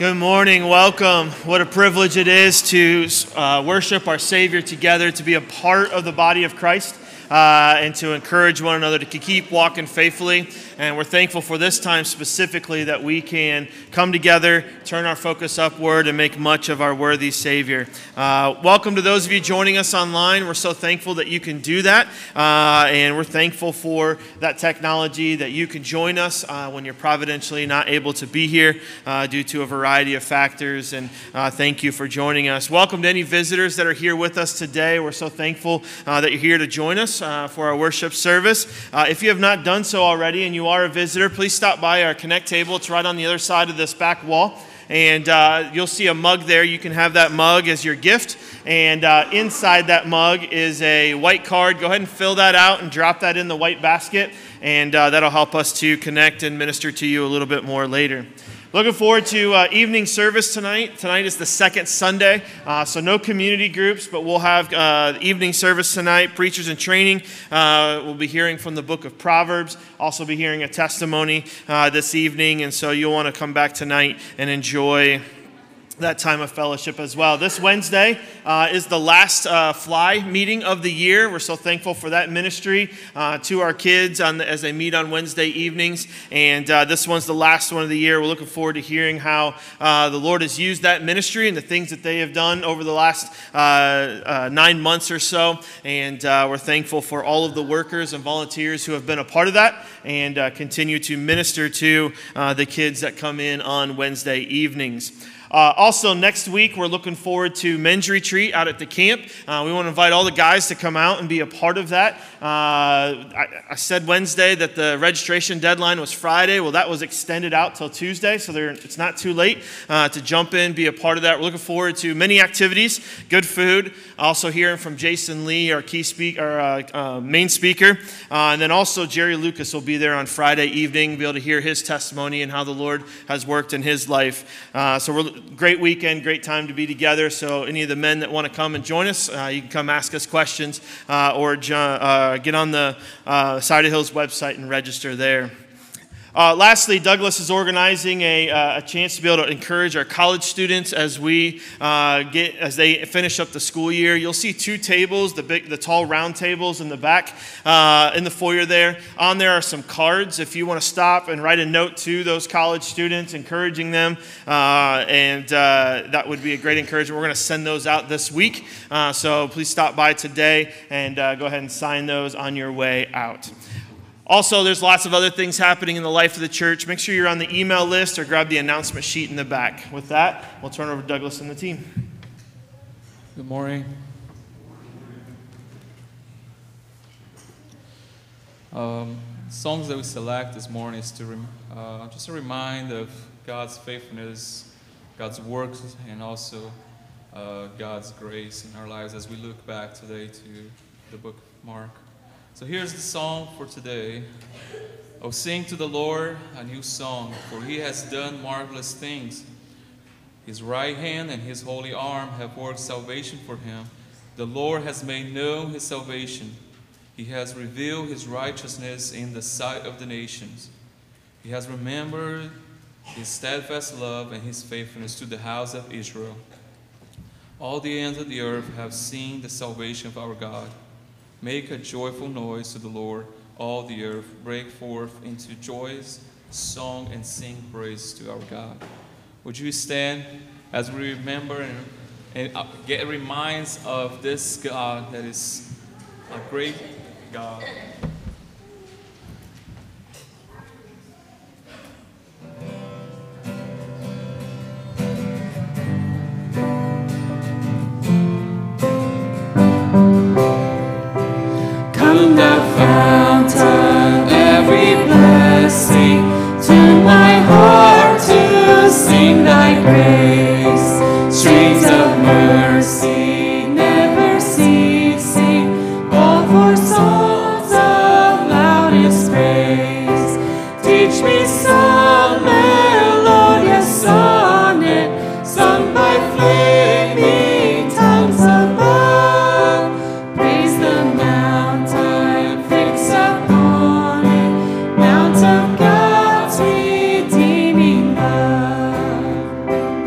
Good morning, welcome. What a privilege it is to worship our Savior together, to be a part of the body of Christ, and to encourage one another to keep walking faithfully. And we're thankful for this time specifically that we can come together, turn our focus upward, and make much of our worthy Savior. Welcome to those of you joining us online. We're so thankful that you can do that. And we're thankful for that technology, that you can join us when you're providentially not able to be here due to a variety of factors. And thank you for joining us. Welcome to any visitors that are here with us today. We're so thankful that you're here to join us for our worship service. If you have not done so already and you are a visitor, please stop by our Connect table. It's right on the other side of this back wall. And you'll see a mug there. You can have that mug as your gift. And inside that mug is a white card. Go ahead and fill that out and drop that in the white basket. And that'll help us to connect and minister to you a little bit more later. Looking forward to evening service tonight. Tonight is the second Sunday, so no community groups, but we'll have evening service tonight. Preachers in training. We'll be hearing from the book of Proverbs. Also be hearing a testimony this evening, and so you'll want to come back tonight and enjoy that time of fellowship as well. This Wednesday is the last Fly meeting of the year. We're so thankful for that ministry to our kids as they meet on Wednesday evenings. And this one's the last one of the year. We're looking forward to hearing how the Lord has used that ministry and the things that they have done over the last 9 months or so. And we're thankful for all of the workers and volunteers who have been a part of that and continue to minister to the kids that come in on Wednesday evenings. Also, next week, we're looking forward to men's retreat out at the camp. We want to invite all the guys to come out and be a part of that. I said Wednesday that the registration deadline was Friday. Well, that was extended out till Tuesday, so it's not too late to jump in, be a part of that. We're looking forward to many activities, good food. Also hearing from Jason Lee, our key speaker, our main speaker. And then also Jerry Lucas will be there on Friday evening, be able to hear his testimony and how the Lord has worked in his life. So we're great weekend, great time to be together. So any of the men that want to come and join us, you can come ask us questions or get on the Side of Hills website and register there. Lastly, Douglas is organizing a chance to be able to encourage our college students as as they finish up the school year. You'll see 2 tables, the tall round tables in the back in the foyer there. On there are some cards if you want to stop and write a note to those college students, encouraging them, and that would be a great encouragement. We're going to send those out this week, so please stop by today and go ahead and sign those on your way out. Also, there's lots of other things happening in the life of the church. Make sure you're on the email list or grab the announcement sheet in the back. With that, we'll turn over to Douglas and the team. Good morning. Songs that we select this morning is just a reminder of God's faithfulness, God's works, and also God's grace in our lives as we look back today to the book of Mark. So here's the song for today. Oh, sing to the Lord a new song, for he has done marvelous things. His right hand and his holy arm have worked salvation for him. The Lord has made known his salvation. He has revealed his righteousness in the sight of the nations. He has remembered his steadfast love and his faithfulness to the house of Israel. All the ends of the earth have seen the salvation of our God. Make a joyful noise to the Lord, all the earth. Break forth into joyous song and sing praise to our God. Would you stand as we remember and get reminds of this God that is a great God. Come the fountain, every blessing, tune my heart to sing thy grace. Streams of mercy never ceasing, call for songs of loudest praise. Teach me some melodious sonnet, sung by flaming tongues above. Praise the mountain, fix upon it, mount of God's redeeming love.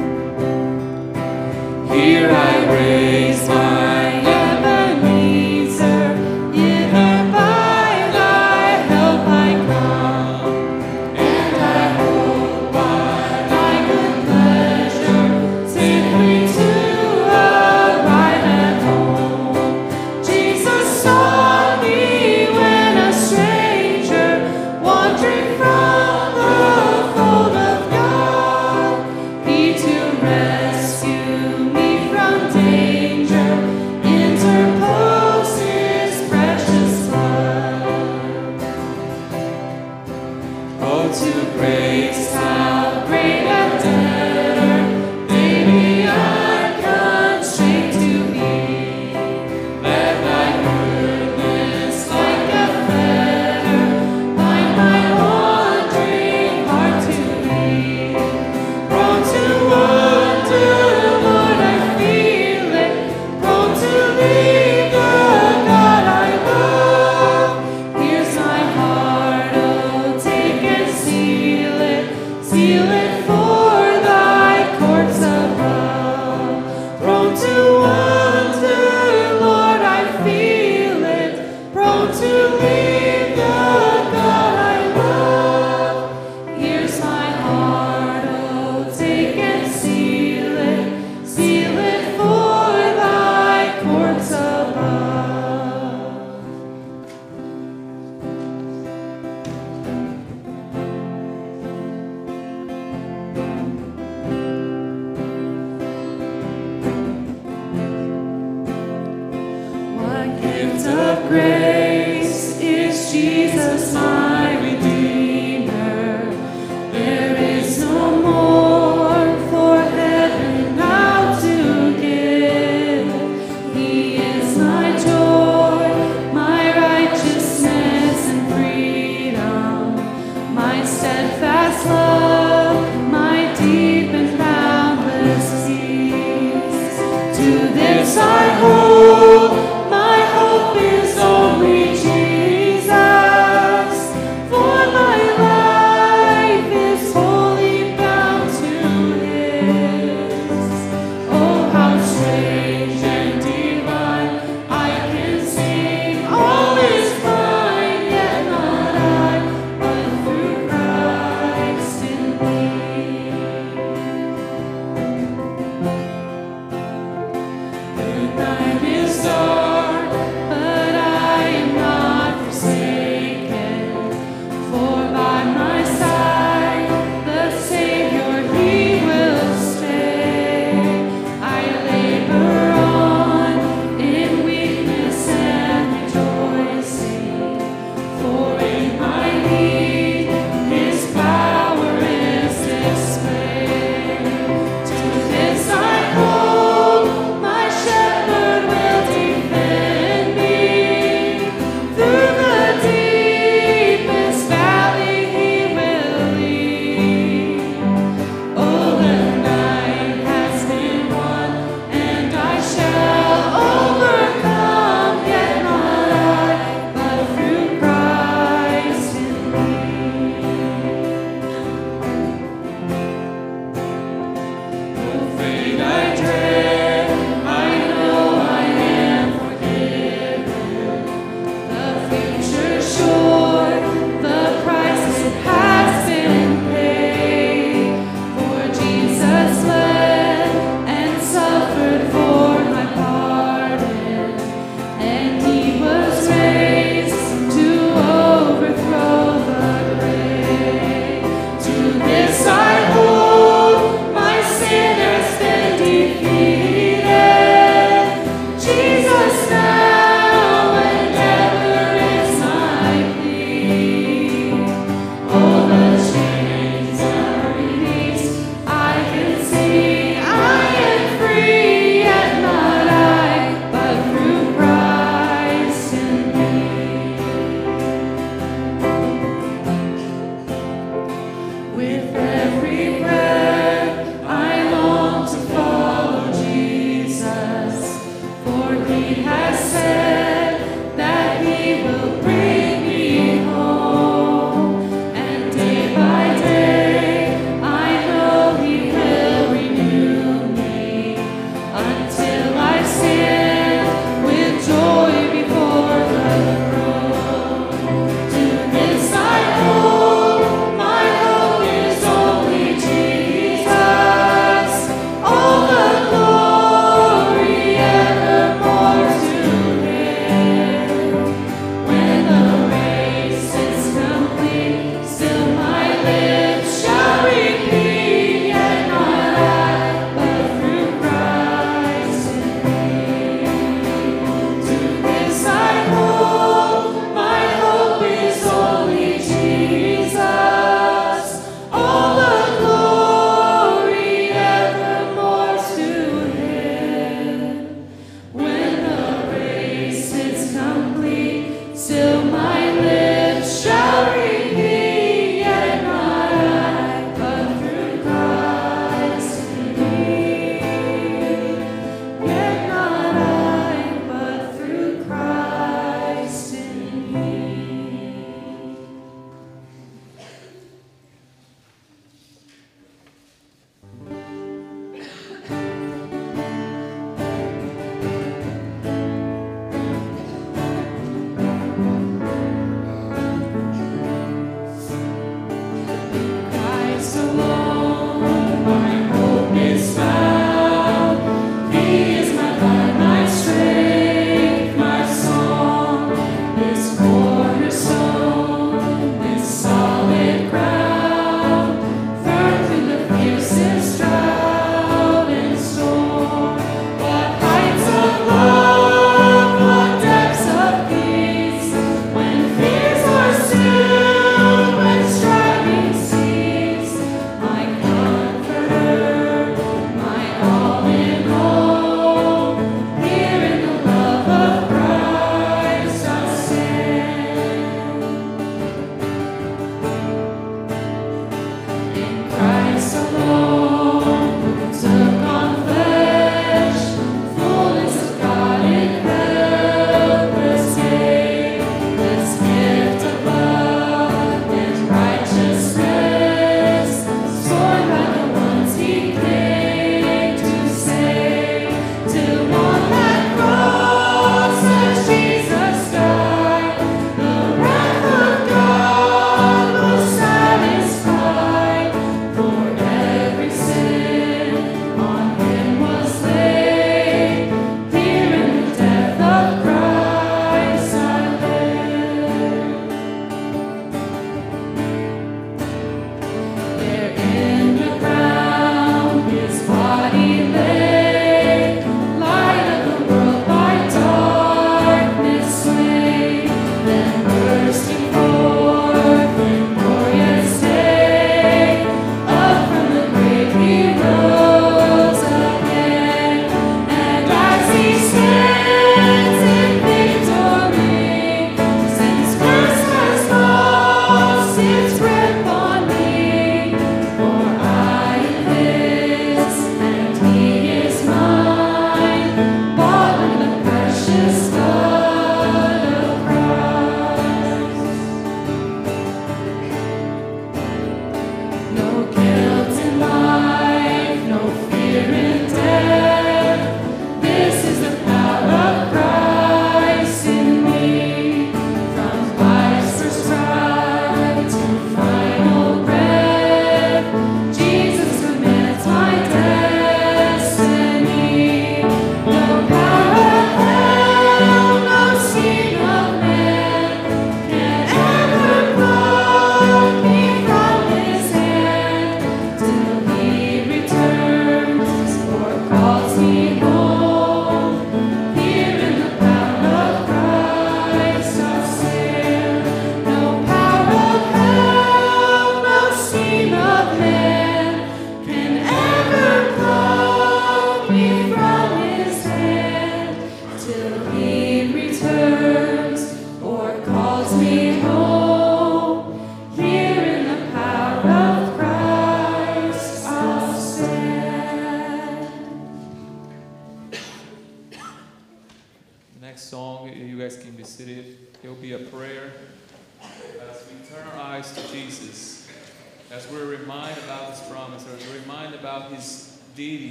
In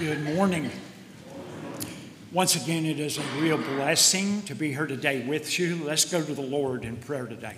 Good morning. Once again, it is a real blessing to be here today with you. Let's go to the Lord in prayer today.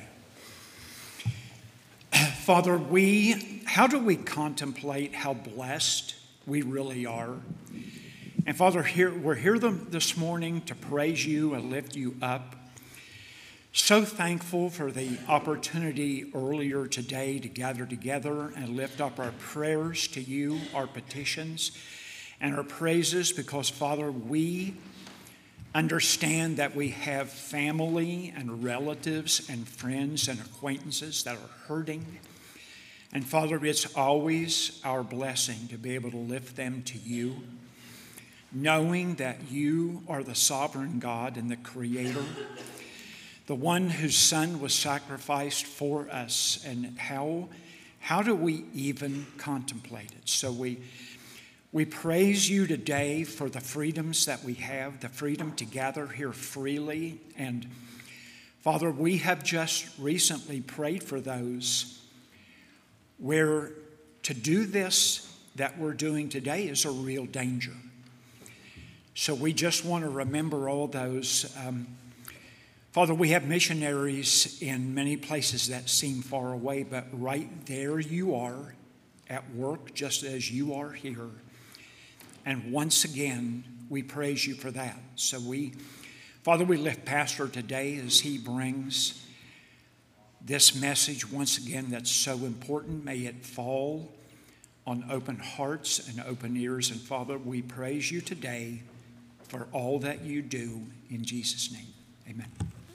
Father, how do we contemplate how blessed we really are? And Father, we're here this morning to praise you and lift you up. So thankful for the opportunity earlier today to gather together and lift up our prayers to you, our petitions, and our praises, because, Father, we understand that we have family and relatives and friends and acquaintances that are hurting. And, Father, it's always our blessing to be able to lift them to you, knowing that you are the sovereign God and the Creator, the one whose Son was sacrificed for us. And how do we even contemplate it? So we praise you today for the freedoms that we have, the freedom to gather here freely. And Father, we have just recently prayed for those where to do this that we're doing today is a real danger. So we just want to remember all those. Father, we have missionaries in many places that seem far away, but right there you are at work just as you are here. And once again, we praise you for that. So Father, we lift Pastor today as he brings this message once again that's so important. May it fall on open hearts and open ears. And Father, we praise you today for all that you do in Jesus' name. Amen.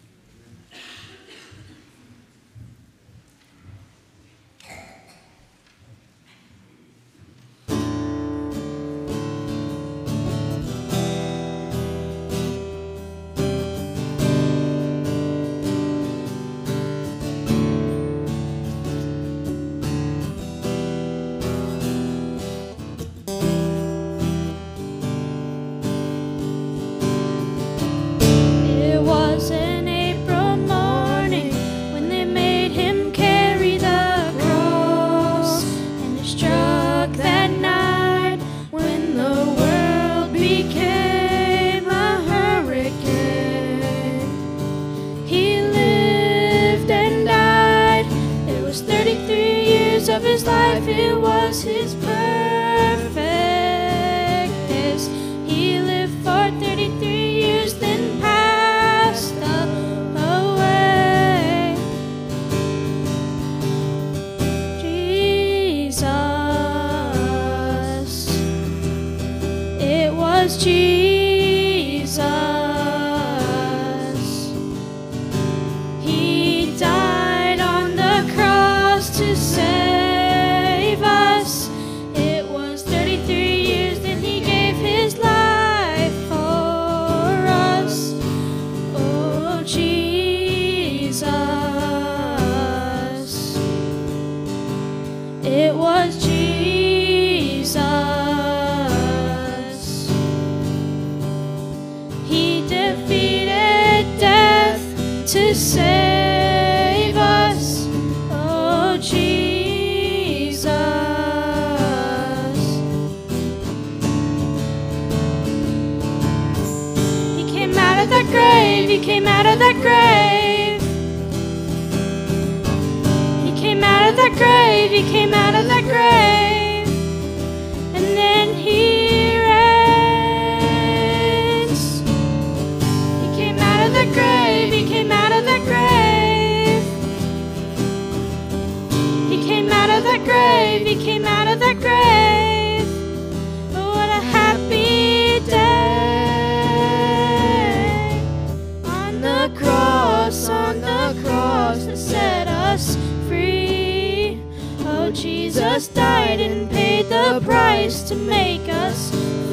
Jesus died and paid the price to make us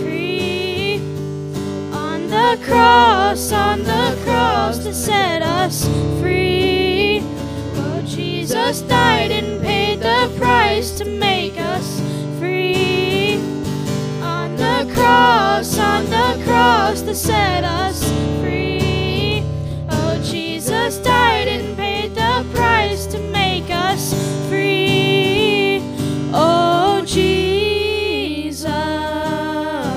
free. On the cross to set us free. Oh, Jesus died and paid the price to make us free. On the cross to set us free. Oh, Jesus died and paid the price to make us free. Oh, Jesus.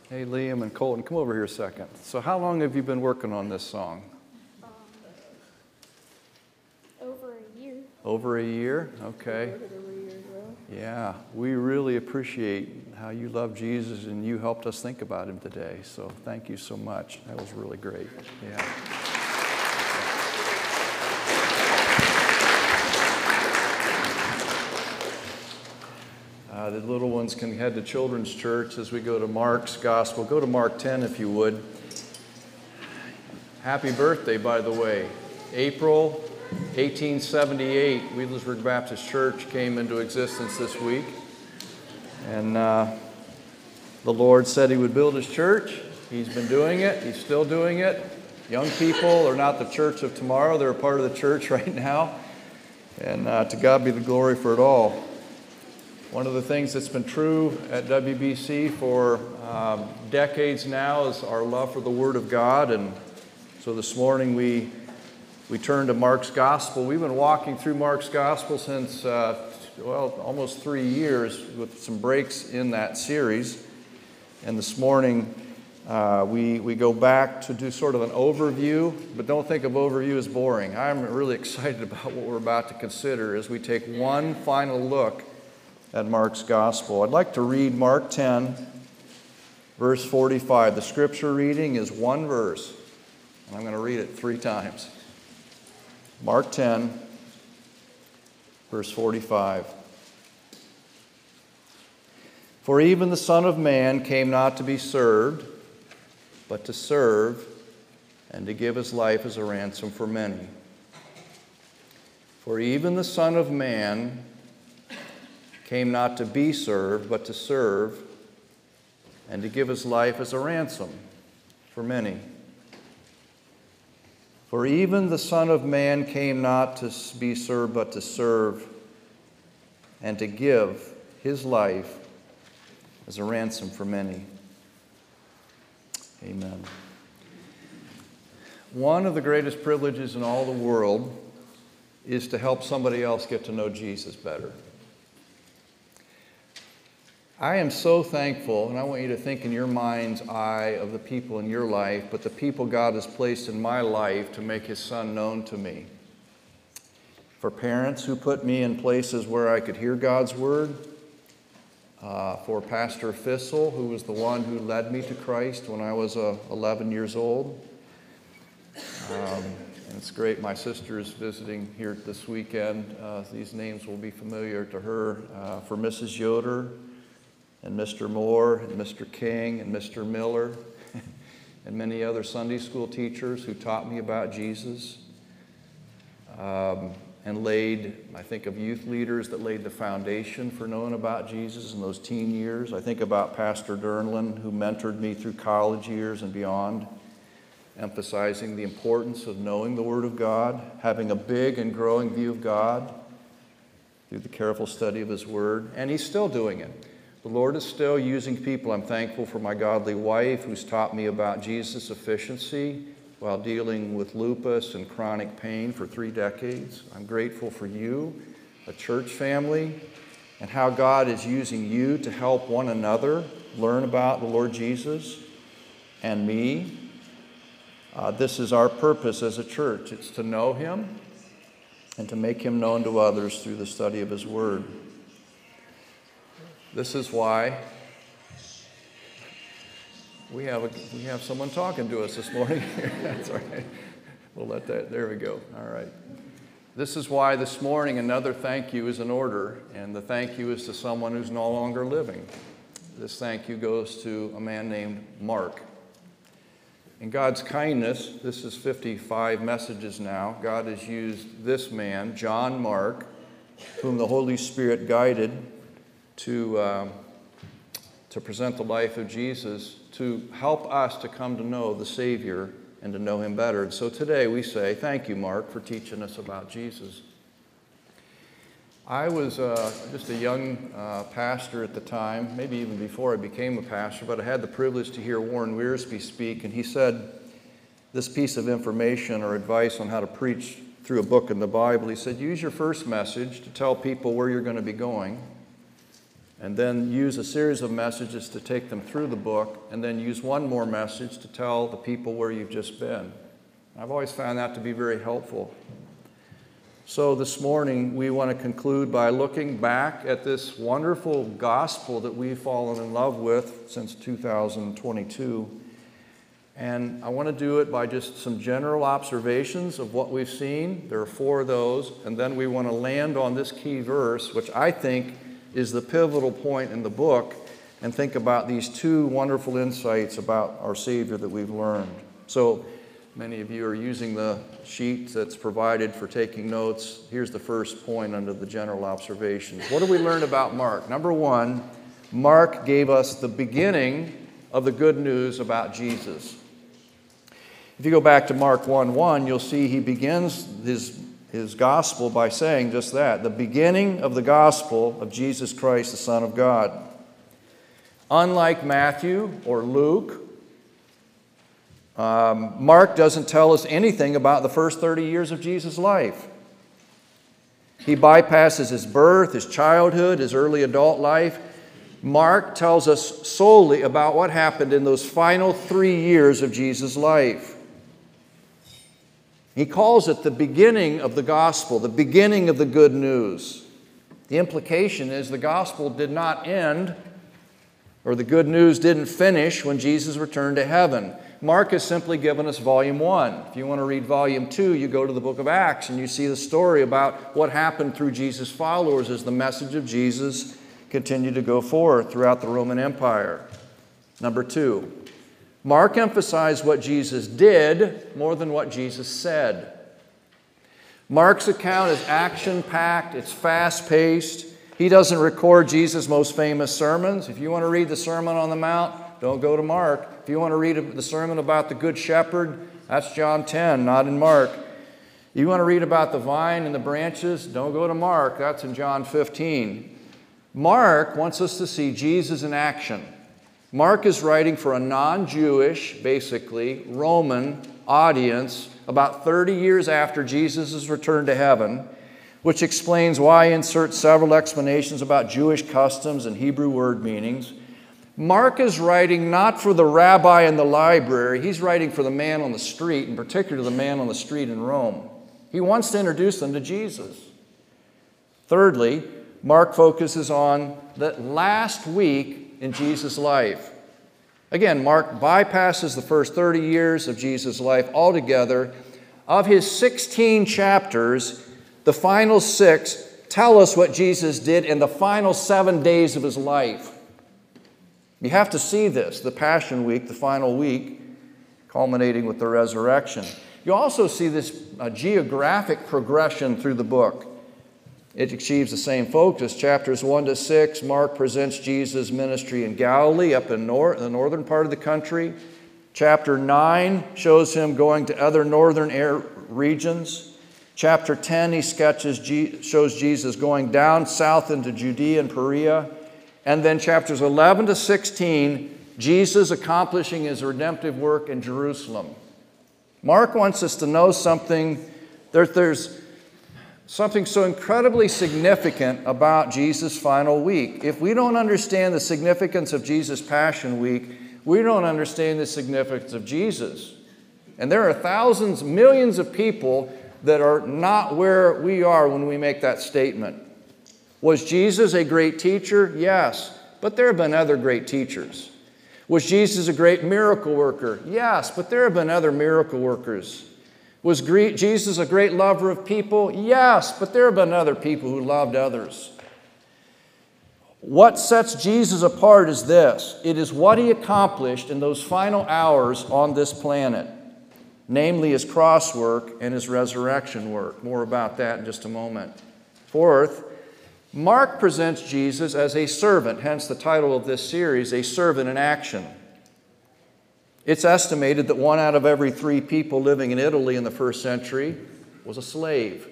Hey, Liam and Colton, come over here a second. So how long have you been working on this song? Over a year. Over a year? Okay. Yeah, we really appreciate how you love Jesus and you helped us think about him today. So thank you so much. That was really great. Yeah. The little ones can head to Children's Church as we go to Mark's Gospel. Go to Mark 10 if you would. Happy birthday, by the way. April 1878, Wheelersburg Baptist Church came into existence this week. And the Lord said he would build his church. He's been doing it. He's still doing it. Young people are not the church of tomorrow. They're a part of the church right now. And to God be the glory for it all. One of the things that's been true at WBC for decades now is our love for the Word of God. And so this morning we turn to Mark's Gospel. We've been walking through Mark's Gospel since, almost 3 years with some breaks in that series. And this morning we go back to do sort of an overview, but don't think of overview as boring. I'm really excited about what we're about to consider as we take one final look at Mark's Gospel. I'd like to read Mark 10, verse 45. The scripture reading is one verse, and I'm going to read it 3 times. Mark 10, verse 45. For even the Son of Man came not to be served, but to serve, and to give his life as a ransom for many. For even the Son of Man came not to be served, but to serve, and to give his life as a ransom for many. For even the Son of Man came not to be served, but to serve, and to give his life as a ransom for many. Amen. One of the greatest privileges in all the world is to help somebody else get to know Jesus better. I am so thankful, and I want you to think in your mind's eye of the people in your life, but the people God has placed in my life to make his Son known to me. For parents who put me in places where I could hear God's word. For Pastor Fissel, who was the one who led me to Christ when I was 11 years old. And it's great, my sister is visiting here this weekend. These names will be familiar to her. For Mrs. Yoder, and Mr. Moore, and Mr. King, and Mr. Miller, and many other Sunday school teachers who taught me about Jesus, and I think of youth leaders that laid the foundation for knowing about Jesus in those teen years. I think about Pastor Dernlin, who mentored me through college years and beyond, emphasizing the importance of knowing the Word of God, having a big and growing view of God through the careful study of his Word, and he's still doing it. The Lord is still using people. I'm thankful for my godly wife who's taught me about Jesus' efficiency while dealing with lupus and chronic pain for 3 decades. I'm grateful for you, a church family, and how God is using you to help one another learn about the Lord Jesus and me. This is our purpose as a church. It's to know him and to make him known to others through the study of his Word. This is why we have someone talking to us this morning. That's all right. We'll let that, there we go. All right. This is why this morning another thank you is in order, and the thank you is to someone who's no longer living. This thank you goes to a man named Mark. In God's kindness, this is 55 messages now, God has used this man, John Mark, whom the Holy Spirit guided to present the life of Jesus, to help us to come to know the Savior and to know him better. And so today we say, thank you, Mark, for teaching us about Jesus. I was just a young pastor at the time, maybe even before I became a pastor, but I had the privilege to hear Warren Wiersbe speak, and he said this piece of information or advice on how to preach through a book in the Bible. He said, use your first message to tell people where you're going to be going, and then use a series of messages to take them through the book, and then use one more message to tell the people where you've just been. I've always found that to be very helpful. So this morning, we want to conclude by looking back at this wonderful gospel that we've fallen in love with since 2022. And I want to do it by just some general observations of what we've seen. There are 4 of those. And then we want to land on this key verse, which I think is the pivotal point in the book, and think about these 2 wonderful insights about our Savior that we've learned. So many of you are using the sheet that's provided for taking notes. Here's the first point under the general observations. What do we learn about Mark? Number 1, Mark gave us the beginning of the good news about Jesus. If you go back to Mark 1:1, you'll see he begins his gospel by saying just that, the beginning of the gospel of Jesus Christ, the Son of God. Unlike Matthew or Luke, Mark doesn't tell us anything about the first 30 years of Jesus' life. He bypasses his birth, his childhood, his early adult life. Mark tells us solely about what happened in those final 3 years of Jesus' life. He calls it the beginning of the gospel, the beginning of the good news. The implication is the gospel did not end, or the good news didn't finish when Jesus returned to heaven. Mark has simply given us volume 1. If you want to read volume 2, you go to the book of Acts and you see the story about what happened through Jesus' followers as the message of Jesus continued to go forth throughout the Roman Empire. Number 2, Mark emphasized what Jesus did more than what Jesus said. Mark's account is action-packed, it's fast-paced. He doesn't record Jesus' most famous sermons. If you want to read the Sermon on the Mount, don't go to Mark. If you want to read the sermon about the Good Shepherd, that's John 10, not in Mark. You want to read about the vine and the branches, don't go to Mark. That's in John 15. Mark wants us to see Jesus in action. Mark is writing for a non-Jewish, basically, Roman audience about 30 years after Jesus' return to heaven, which explains why he inserts several explanations about Jewish customs and Hebrew word meanings. Mark is writing not for the rabbi in the library, he's writing for the man on the street, in particular the man on the street in Rome. He wants to introduce them to Jesus. Thirdly, Mark focuses on the last week in Jesus' life. Again, Mark bypasses the first 30 years of Jesus' life altogether. Of his 16 chapters, the final 6 tell us what Jesus did in the final 7 days of his life. You have to see this, the Passion Week, the final week, culminating with the resurrection. You also see this geographic progression through the book. It achieves the same focus. Chapters 1 to 6, Mark presents Jesus' ministry in Galilee, up in the northern part of the country. Chapter 9 shows him going to other northern regions. Chapter 10, he shows Jesus going down south into Judea and Perea. And then chapters 11 to 16, Jesus accomplishing his redemptive work in Jerusalem. Mark wants us to know something. There's something so incredibly significant about Jesus' final week. If we don't understand the significance of Jesus' Passion Week, we don't understand the significance of Jesus. And there are thousands, millions of people that are not where we are when we make that statement. Was Jesus a great teacher? Yes, but there have been other great teachers. Was Jesus a great miracle worker? Yes, but there have been other miracle workers. Was Jesus a great lover of people? Yes, but there have been other people who loved others. What sets Jesus apart is this. It is what he accomplished in those final hours on this planet, namely his cross work and his resurrection work. More about that in just a moment. Fourth, Mark presents Jesus as a servant, hence the title of this series, A Servant in Action. It's estimated that 1 out of every 3 people living in Italy in the first century was a slave.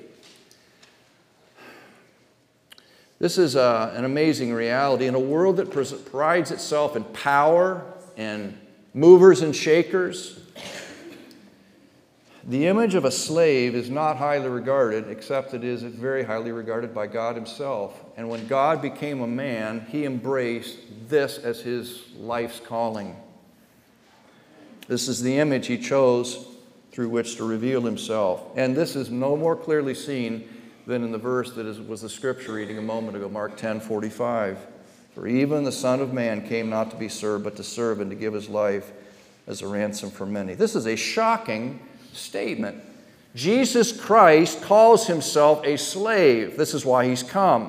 This is an amazing reality. In a world that prides itself in power and movers and shakers, The image of a slave is not highly regarded, except it is very highly regarded by God himself. And when God became a man, he embraced this as his life's calling. This is the image he chose through which to reveal himself. And this is no more clearly seen than in the verse that was the scripture reading a moment ago, Mark 10:45. For even the Son of Man came not to be served, but to serve and to give his life as a ransom for many. This is a shocking statement. Jesus Christ calls himself a slave. This is why he's come.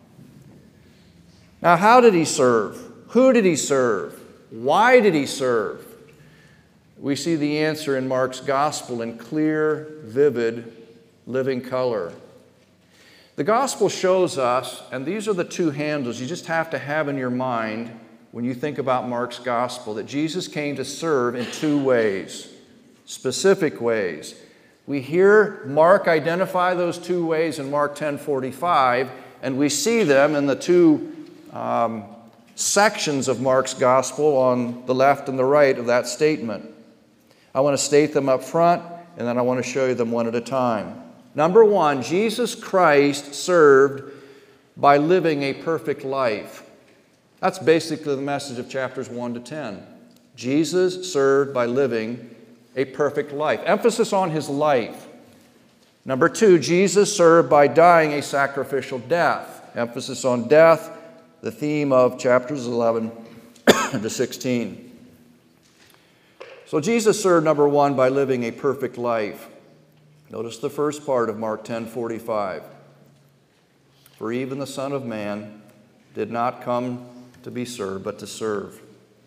Now, how did he serve? Who did he serve? Why did he serve? We see the answer in Mark's gospel in clear, vivid, living color. The gospel shows us, and these are the two handles you just have to have in your mind when you think about Mark's gospel, that Jesus came to serve in two ways, specific ways. We hear Mark identify those two ways in Mark 10:45, and we see them in the two sections of Mark's gospel on the left and the right of that statement. I want to state them up front, and then I want to show you them one at a time. Number one, Jesus Christ served by living a perfect life. That's basically the message of chapters 1 to 10. Jesus served by living a perfect life. Emphasis on his life. Number two, Jesus served by dying a sacrificial death. Emphasis on death, the theme of chapters 11 to 16. So Jesus served, number one, by living a perfect life. Notice the first part of Mark 10:45. For even the Son of Man did not come to be served, but to serve.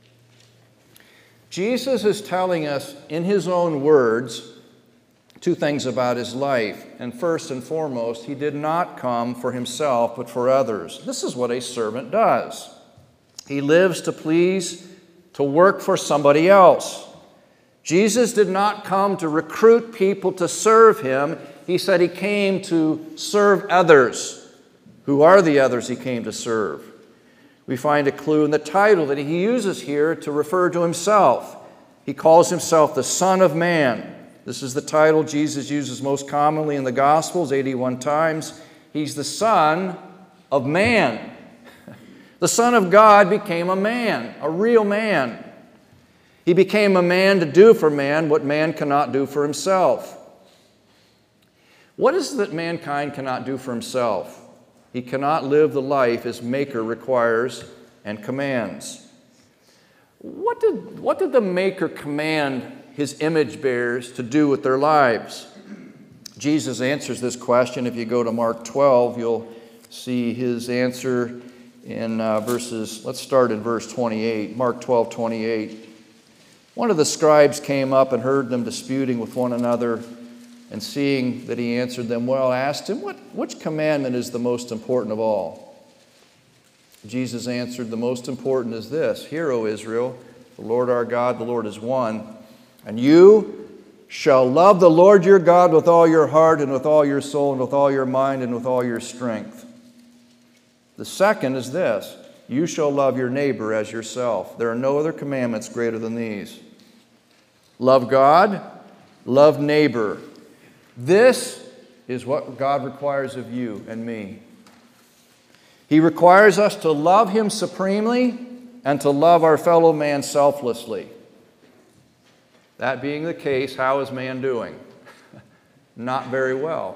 Jesus is telling us in his own words two things about his life. And first and foremost, he did not come for himself, but for others. This is what a servant does. He lives to please, to work for somebody else. Jesus did not come to recruit people to serve him. He said he came to serve others. Who are the others he came to serve? We find a clue in the title that he uses here to refer to himself. He calls himself the Son of Man. This is the title Jesus uses most commonly in the Gospels, 81 times. He's the Son of Man. The Son of God became a man, a real man. He became a man to do for man what man cannot do for himself. What is it that mankind cannot do for himself? He cannot live the life his Maker requires and commands. What did the Maker command his image bearers to do with their lives? Jesus answers this question. If you go to Mark 12, you'll see his answer in let's start in verse 28, Mark 12:28. One of the scribes came up and heard them disputing with one another, and seeing that he answered them well, asked him, which commandment is the most important of all? Jesus answered, the most important is this, Hear, O Israel, the Lord our God, the Lord is one, and you shall love the Lord your God with all your heart and with all your soul and with all your mind and with all your strength. The second is this, you shall love your neighbor as yourself. There are no other commandments greater than these. Love God, love neighbor. This is what God requires of you and me. He requires us to love him supremely and to love our fellow man selflessly. That being the case, how is man doing? Not very well.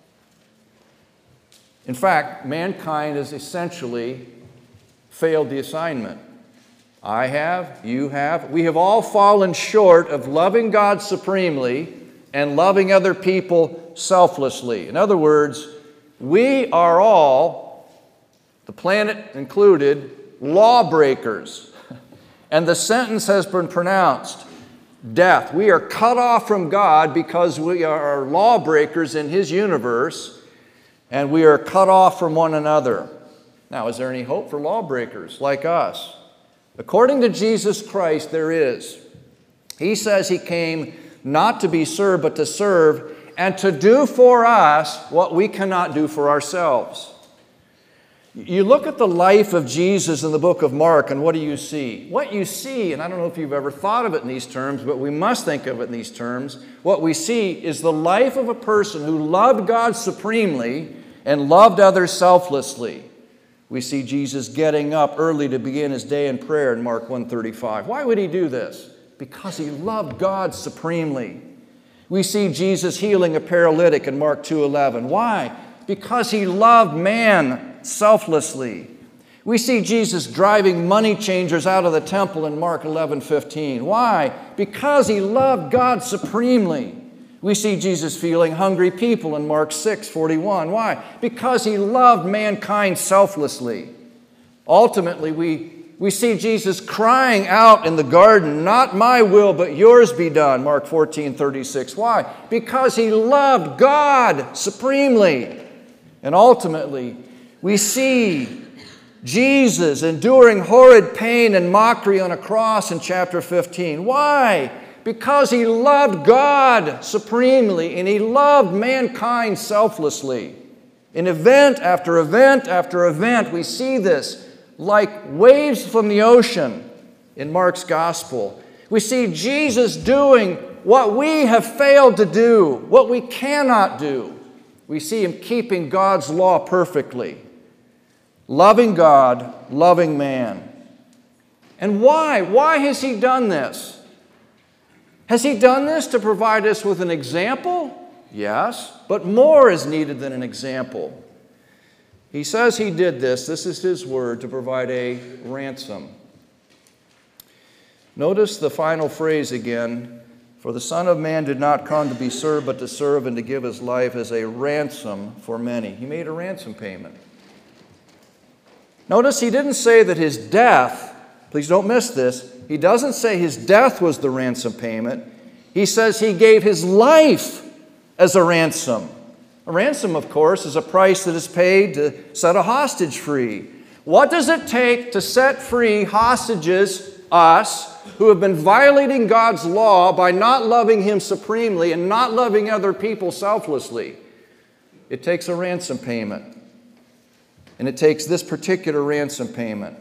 In fact, mankind has essentially failed the assignment. I have, you have. We have all fallen short of loving God supremely and loving other people selflessly. In other words, we are all, the planet included, lawbreakers. And the sentence has been pronounced, death. We are cut off from God because we are lawbreakers in his universe, and we are cut off from one another. Now, is there any hope for lawbreakers like us? According to Jesus Christ, there is. He says he came not to be served, but to serve, and to do for us what we cannot do for ourselves. You look at the life of Jesus in the book of Mark, and what do you see? What you see, and I don't know if you've ever thought of it in these terms, but we must think of it in these terms. What we see is the life of a person who loved God supremely and loved others selflessly. We see Jesus getting up early to begin his day in prayer in Mark 1:35. Why would he do this? Because he loved God supremely. We see Jesus healing a paralytic in Mark 2:11. Why? Because he loved man selflessly. We see Jesus driving money changers out of the temple in Mark 11:15. Why? Because he loved God supremely. We see Jesus feeding hungry people in Mark 6:41. Why? Because he loved mankind selflessly. Ultimately, we see Jesus crying out in the garden, "Not my will, but yours be done," Mark 14:36. Why? Because he loved God supremely. And ultimately, we see Jesus enduring horrid pain and mockery on a cross in chapter 15. Why? Because he loved God supremely and he loved mankind selflessly. In event after event after event, we see this like waves from the ocean in Mark's gospel. We see Jesus doing what we have failed to do, what we cannot do. We see him keeping God's law perfectly. Loving God, loving man. And why? Why has he done this? Has he done this to provide us with an example? Yes, but more is needed than an example. He says he did this is his word, to provide a ransom. Notice the final phrase again. For the Son of Man did not come to be served, but to serve and to give his life as a ransom for many. He made a ransom payment. Notice he didn't say that his death, please don't miss this, he doesn't say his death was the ransom payment. He says he gave his life as a ransom. A ransom, of course, is a price that is paid to set a hostage free. What does it take to set free hostages, us, who have been violating God's law by not loving him supremely and not loving other people selflessly? It takes a ransom payment. And it takes this particular ransom payment.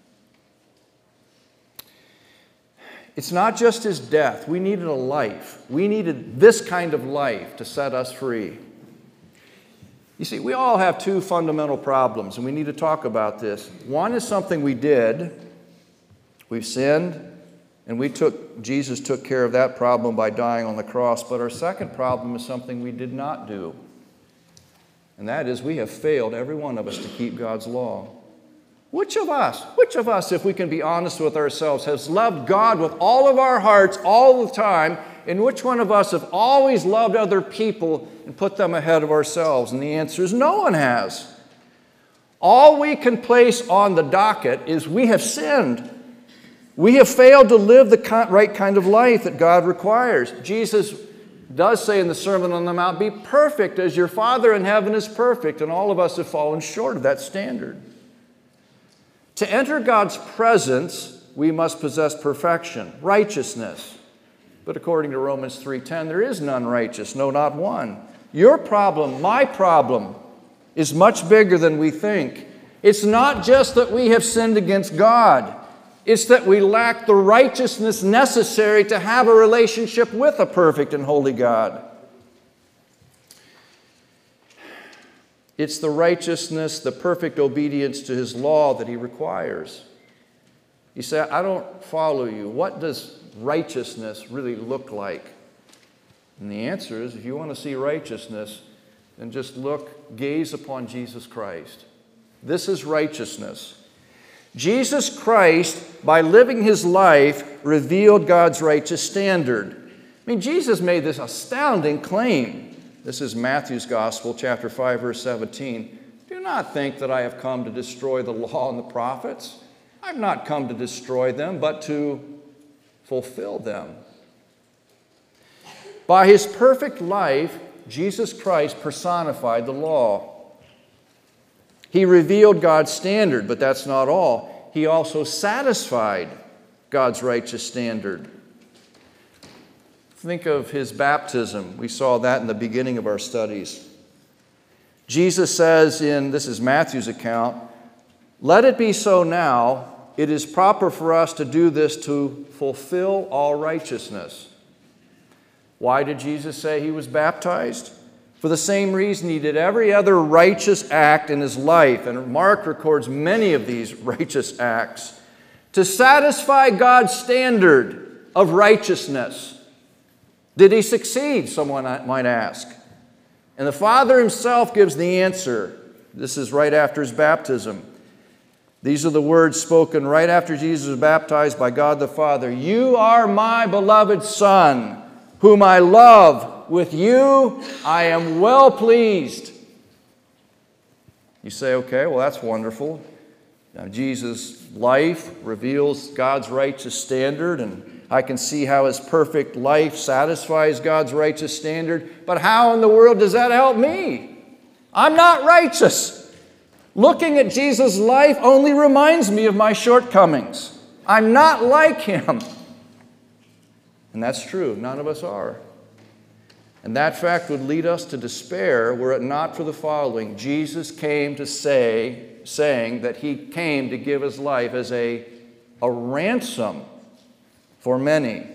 It's not just his death. We needed a life. We needed this kind of life to set us free. You see, we all have two fundamental problems, and we need to talk about this. One is something we did. We've sinned, and Jesus took care of that problem by dying on the cross. But our second problem is something we did not do. And that is, we have failed, every one of us, to keep God's law. Which of us, if we can be honest with ourselves, has loved God with all of our hearts all the time, and which one of us have always loved other people and put them ahead of ourselves? And the answer is no one has. All we can place on the docket is we have sinned. We have failed to live the right kind of life that God requires. Jesus does say in the Sermon on the Mount, "Be perfect as your Father in heaven is perfect," and all of us have fallen short of that standard. To enter God's presence, we must possess perfection, righteousness. But according to Romans 3:10, there is none righteous, no, not one. Your problem, my problem, is much bigger than we think. It's not just that we have sinned against God. It's that we lack the righteousness necessary to have a relationship with a perfect and holy God. It's the righteousness, the perfect obedience to his law that he requires. You say, "I don't follow you. What does righteousness really look like?" And the answer is, if you want to see righteousness, then just gaze upon Jesus Christ. This is righteousness. Jesus Christ, by living his life, revealed God's righteous standard. I mean, Jesus made this astounding claim. This is Matthew's Gospel, chapter 5, verse 17. "Do not think that I have come to destroy the law and the prophets. I've not come to destroy them, but to fulfill them." By his perfect life, Jesus Christ personified the law. He revealed God's standard, but that's not all. He also satisfied God's righteous standard. Think of his baptism. We saw that in the beginning of our studies. Jesus says this is Matthew's account, Let it be so now. It is proper for us to do this to fulfill all righteousness. Why did Jesus say he was baptized? For the same reason he did every other righteous act in his life, and Mark records many of these righteous acts, to satisfy God's standard of righteousness. Did he succeed, someone might ask? And the Father himself gives the answer. This is right after his baptism. These are the words spoken right after Jesus was baptized by God the Father. You are my beloved Son, whom I love. With you I am well pleased. You say, okay, well, that's wonderful. Now, Jesus' life reveals God's righteous standard, and I can see how his perfect life satisfies God's righteous standard. But how in the world does that help me? I'm not righteous. Looking at Jesus' life only reminds me of my shortcomings. I'm not like him. And that's true. None of us are. And that fact would lead us to despair were it not for the following. Jesus came to saying that he came to give his life as a ransom for many.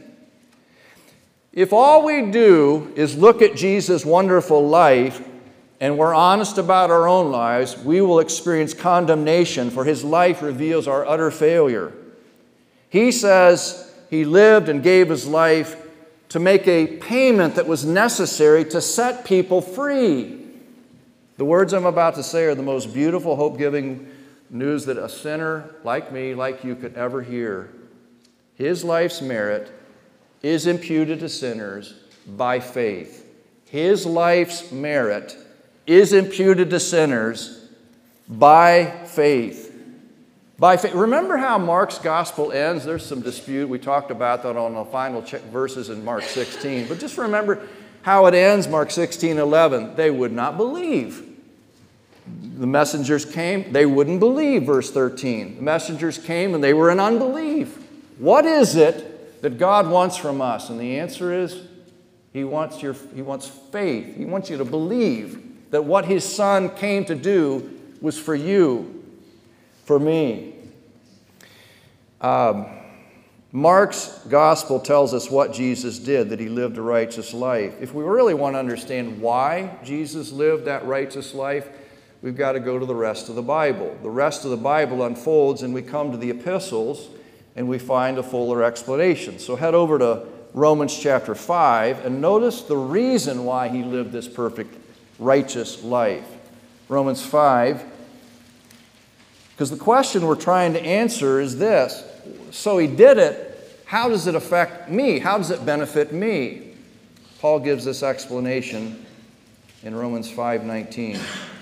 If all we do is look at Jesus' wonderful life and we're honest about our own lives, we will experience condemnation, for his life reveals our utter failure. He says he lived and gave his life to make a payment that was necessary to set people free. The words I'm about to say are the most beautiful, hope-giving news that a sinner like me, like you, could ever hear. His life's merit is imputed to sinners by faith. His life's merit is imputed to sinners by faith. By faith. Remember how Mark's gospel ends? There's some dispute. We talked about that on the final verses in Mark 16. But just remember how it ends, Mark 16:11. They would not believe. The messengers came, they wouldn't believe, verse 13. The messengers came and they were in unbelief. What is it that God wants from us? And the answer is, He wants faith. He wants you to believe that what his Son came to do was for you, for me. Mark's gospel tells us what Jesus did, that he lived a righteous life. If we really want to understand why Jesus lived that righteous life, we've got to go to the rest of the Bible. The rest of the Bible unfolds and we come to the epistles and we find a fuller explanation. So head over to Romans chapter 5 and notice the reason why he lived this perfect, righteous life. Romans 5, because the question we're trying to answer is this. So he did it. How does it affect me? How does it benefit me? Paul gives this explanation in Romans 5:19.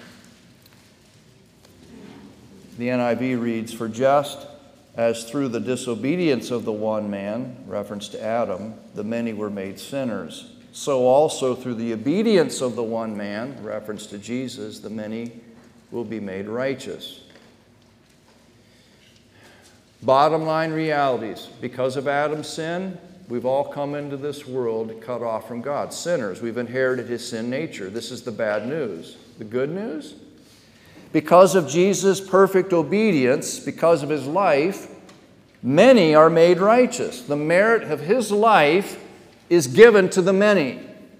The NIV reads, "For just as through the disobedience of the one man," reference to Adam, "the many were made sinners, so also through the obedience of the one man," reference to Jesus, "the many will be made righteous." Bottom line realities. Because of Adam's sin, we've all come into this world cut off from God. Sinners. We've inherited his sin nature. This is the bad news. The good news? Because of Jesus' perfect obedience, because of his life, many are made righteous. The merit of his life is given to the many.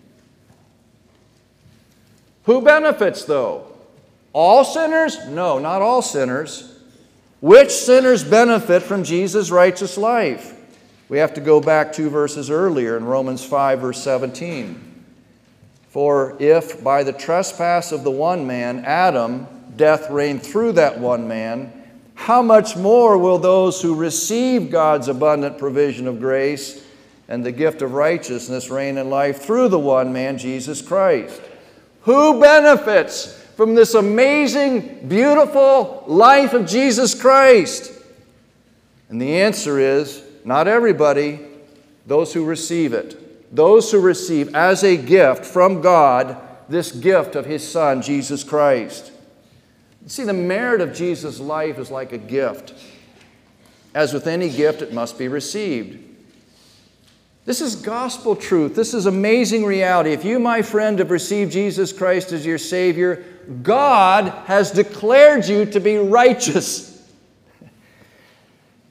Who benefits, though? All sinners? No, not all sinners. Which sinners benefit from Jesus' righteous life? We have to go back 2 verses earlier in Romans 5, verse 17. "For if by the trespass of the one man, Adam, death reigned through that one man, how much more will those who receive God's abundant provision of grace and the gift of righteousness reign in life through the one man, Jesus Christ?" Who benefits from this amazing, beautiful life of Jesus Christ? And the answer is, not everybody, those who receive it. Those who receive as a gift from God this gift of his Son, Jesus Christ. See, the merit of Jesus' life is like a gift. As with any gift, it must be received. This is gospel truth. This is amazing reality. If you, my friend, have received Jesus Christ as your Savior, God has declared you to be righteous.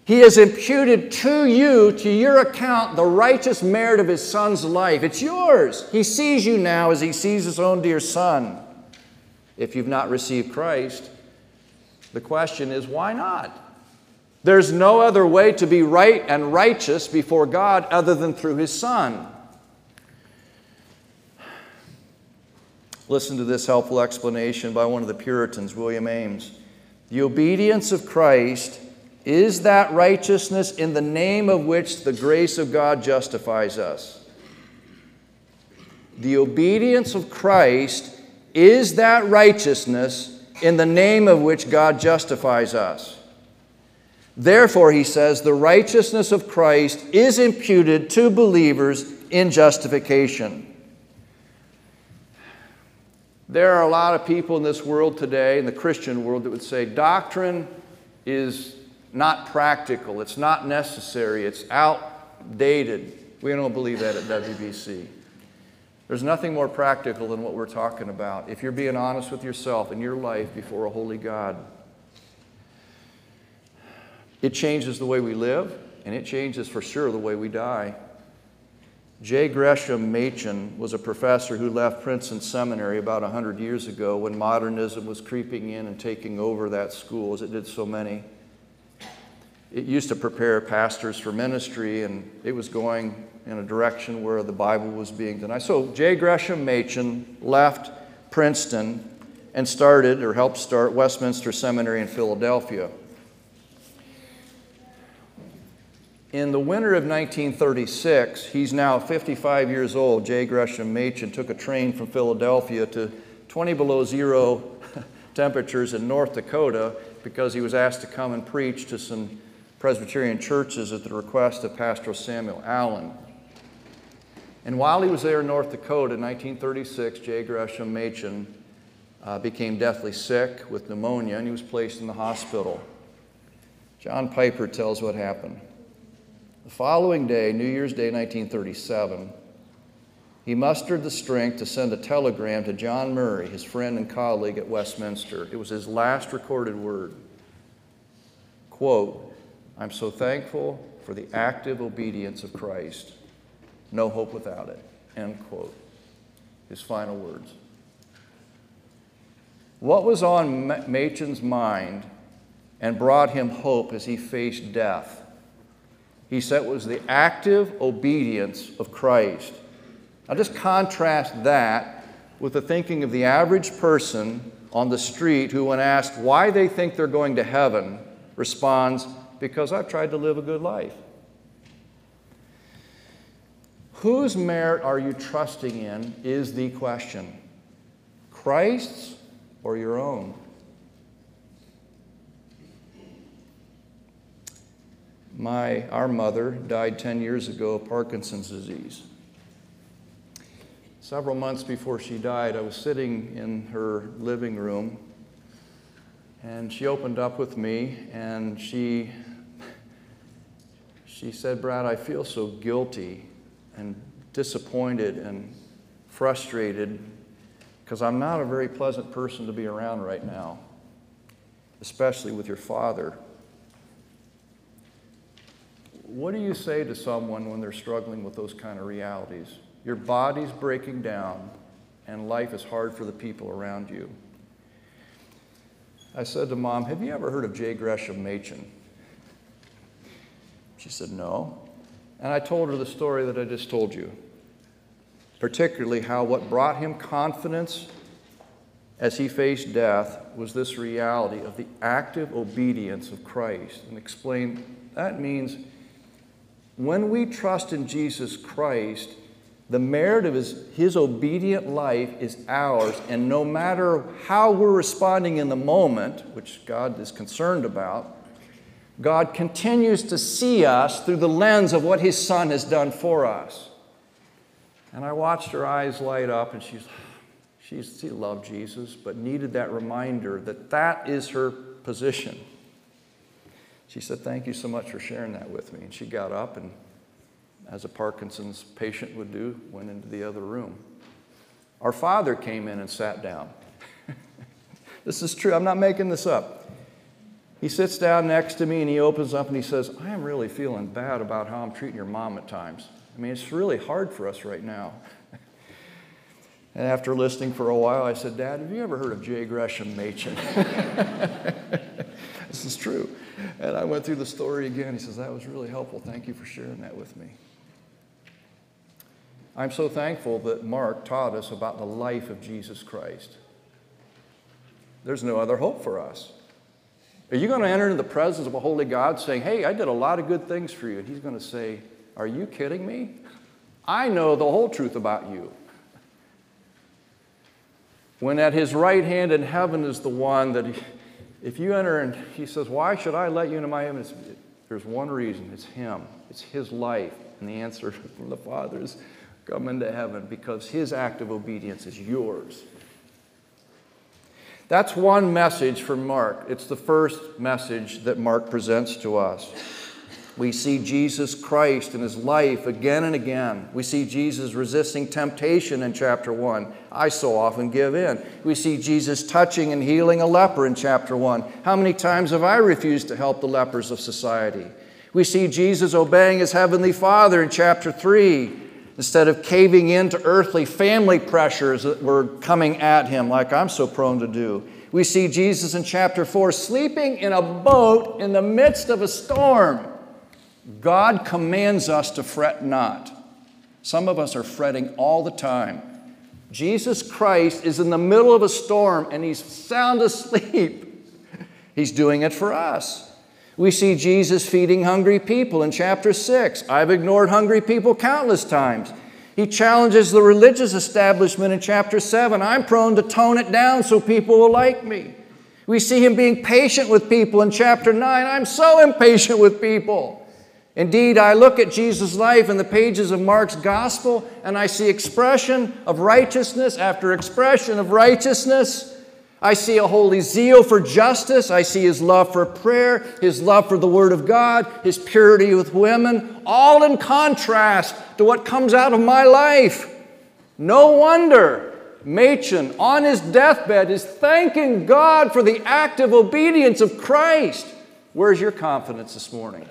He has imputed to you, to your account, the righteous merit of His Son's life. It's yours. He sees you now as He sees His own dear Son. If you've not received Christ, the question is, why not? There's no other way to be right and righteous before God other than through His Son. Listen to this helpful explanation by one of the Puritans, William Ames. The obedience of Christ is that righteousness in the name of which the grace of God justifies us. The obedience of Christ is that righteousness in the name of which God justifies us. Therefore, he says, the righteousness of Christ is imputed to believers in justification. There are a lot of people in this world today, in the Christian world, that would say doctrine is not practical, it's not necessary, it's outdated. We don't believe that at WBC. There's nothing more practical than what we're talking about if you're being honest with yourself in your life before a holy God. It changes the way we live, and it changes for sure the way we die. J. Gresham Machen was a professor who left Princeton Seminary about 100 years ago when modernism was creeping in and taking over that school, as it did so many. It used to prepare pastors for ministry, and it was going in a direction where the Bible was being denied. So J. Gresham Machen left Princeton and started, or helped start, Westminster Seminary in Philadelphia. In the winter of 1936, he's now 55 years old, J. Gresham Machen took a train from Philadelphia to 20 below zero temperatures in North Dakota because he was asked to come and preach to some Presbyterian churches at the request of Pastor Samuel Allen. And while he was there in North Dakota in 1936, J. Gresham Machen became deathly sick with pneumonia, and he was placed in the hospital. John Piper tells what happened. The following day, New Year's Day 1937, he mustered the strength to send a telegram to John Murray, his friend and colleague at Westminster. It was his last recorded word. Quote, "I'm so thankful for the active obedience of Christ. No hope without it." End quote. His final words. What was on Machen's mind and brought him hope as he faced death? He said it was the active obedience of Christ. Now just contrast that with the thinking of the average person on the street who, when asked why they think they're going to heaven, responds, "Because I've tried to live a good life." Whose merit are you trusting in is the question. Christ's or your own? Our mother died 10 years ago of Parkinson's disease. Several months before she died, I was sitting in her living room, and she opened up with me, and she said, "Brad, I feel so guilty and disappointed and frustrated because I'm not a very pleasant person to be around right now, especially with your father." What do you say to someone when they're struggling with those kind of realities? Your body's breaking down, and life is hard for the people around you. I said to Mom, "Have you ever heard of J. Gresham Machen?" She said, "No." And I told her the story that I just told you, particularly how what brought him confidence as he faced death was this reality of the active obedience of Christ, and explained that means when we trust in Jesus Christ, the merit of his obedient life is ours, and no matter how we're responding in the moment, which God is concerned about, God continues to see us through the lens of what His Son has done for us. And I watched her eyes light up, and she loved Jesus, but needed that reminder that that is her position. She said, "Thank you so much for sharing that with me." And she got up and, as a Parkinson's patient would do, went into the other room. Our father came in and sat down. This is true. I'm not making this up. He sits down next to me and he opens up and he says, I am really feeling bad about how I'm treating your mom at times. I mean, it's really hard for us right now. And after listening for a while, I said, Dad, have you ever heard of J. Gresham Machen? This is true. And I went through the story again. He says, that was really helpful. Thank you for sharing that with me. I'm so thankful that Mark taught us about the life of Jesus Christ. There's no other hope for us. Are you going to enter into the presence of a holy God saying, hey, I did a lot of good things for you? And he's going to say, are you kidding me? I know the whole truth about you. When at his right hand in heaven is the one that if you enter and he says, why should I let you into my heaven? There's one reason. It's him. It's his life. And the answer from the Father is come into heaven because his act of obedience is yours. That's one message from Mark. It's the first message that Mark presents to us. We see Jesus Christ in his life again and again. We see Jesus resisting temptation in chapter 1. I so often give in. We see Jesus touching and healing a leper in chapter 1. How many times have I refused to help the lepers of society? We see Jesus obeying his heavenly Father in chapter 3 instead of caving into earthly family pressures that were coming at him like I'm so prone to do. We see Jesus in chapter 4 sleeping in a boat in the midst of a storm. God commands us to fret not. Some of us are fretting all the time. Jesus Christ is in the middle of a storm and he's sound asleep. He's doing it for us. We see Jesus feeding hungry people in chapter 6. I've ignored hungry people countless times. He challenges the religious establishment in chapter 7. I'm prone to tone it down so people will like me. We see him being patient with people in chapter 9. I'm so impatient with people. Indeed, I look at Jesus' life in the pages of Mark's gospel and I see expression of righteousness after expression of righteousness. I see a holy zeal for justice. I see his love for prayer, his love for the Word of God, his purity with women, all in contrast to what comes out of my life. No wonder Machen, on his deathbed, is thanking God for the active obedience of Christ. Where's your confidence this morning?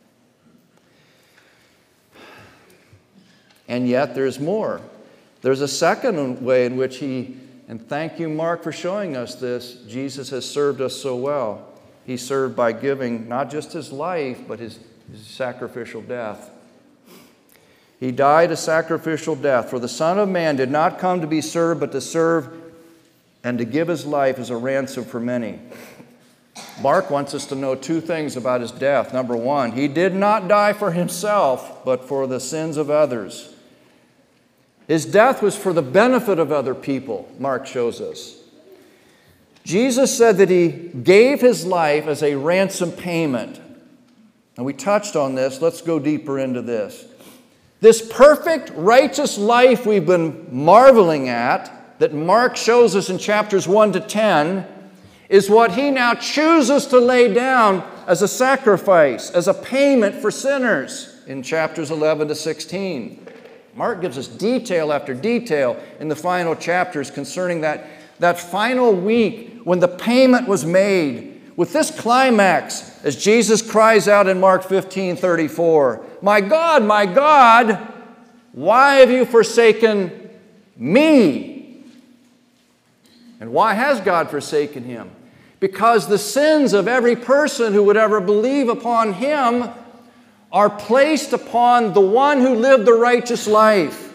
And yet there's more. There's a second way in which and thank you, Mark, for showing us this, Jesus has served us so well. He served by giving not just his life, but his sacrificial death. He died a sacrificial death. For the Son of Man did not come to be served, but to serve and to give his life as a ransom for many. Mark wants us to know two things about his death. Number one, he did not die for himself, but for the sins of others. His death was for the benefit of other people, Mark shows us. Jesus said that he gave his life as a ransom payment. And we touched on this. Let's go deeper into this. This perfect, righteous life we've been marveling at, that Mark shows us in chapters 1 to 10, is what he now chooses to lay down as a sacrifice, as a payment for sinners in chapters 11 to 16. Mark gives us detail after detail in the final chapters concerning that final week when the payment was made. With this climax, as Jesus cries out in Mark 15:34, my God, why have you forsaken me?" And why has God forsaken him? Because the sins of every person who would ever believe upon him are placed upon the one who lived the righteous life.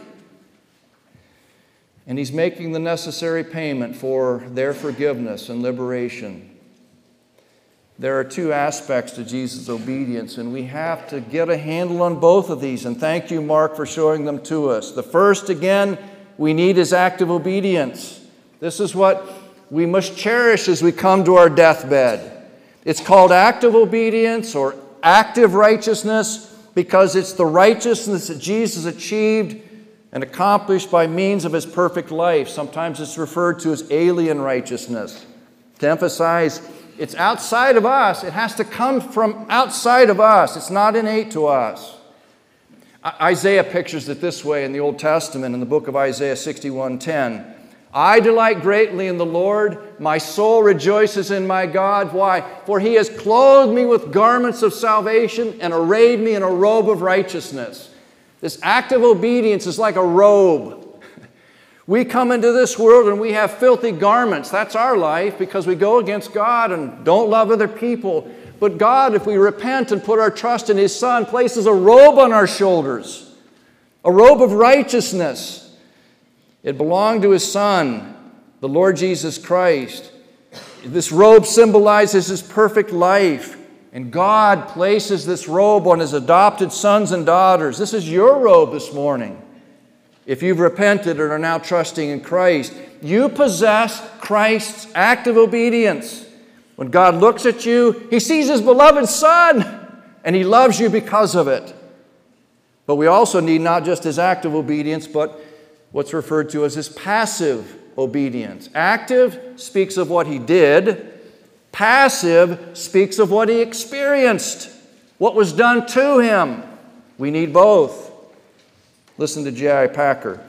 And he's making the necessary payment for their forgiveness and liberation. There are two aspects to Jesus' obedience, and we have to get a handle on both of these. And thank you, Mark, for showing them to us. The first, again, we need is active obedience. This is what we must cherish as we come to our deathbed. It's called active obedience or active righteousness because it's the righteousness that Jesus achieved and accomplished by means of his perfect life. Sometimes it's referred to as alien righteousness. To emphasize, it's outside of us. It has to come from outside of us. It's not innate to us. Isaiah pictures it this way in the Old Testament, in the book of Isaiah 61:10. I delight greatly in the Lord. My soul rejoices in my God. Why? For He has clothed me with garments of salvation and arrayed me in a robe of righteousness. This act of obedience is like a robe. We come into this world and we have filthy garments. That's our life because we go against God and don't love other people. But God, if we repent and put our trust in His Son, places a robe on our shoulders, a robe of righteousness. It belonged to His Son, the Lord Jesus Christ. This robe symbolizes His perfect life. And God places this robe on His adopted sons and daughters. This is your robe this morning. If you've repented and are now trusting in Christ, you possess Christ's act of obedience. When God looks at you, He sees His beloved Son, and He loves you because of it. But we also need not just His active obedience, but what's referred to as His passive obedience. Active speaks of what He did. Passive speaks of what He experienced, what was done to Him. We need both. Listen to J.I. Packer.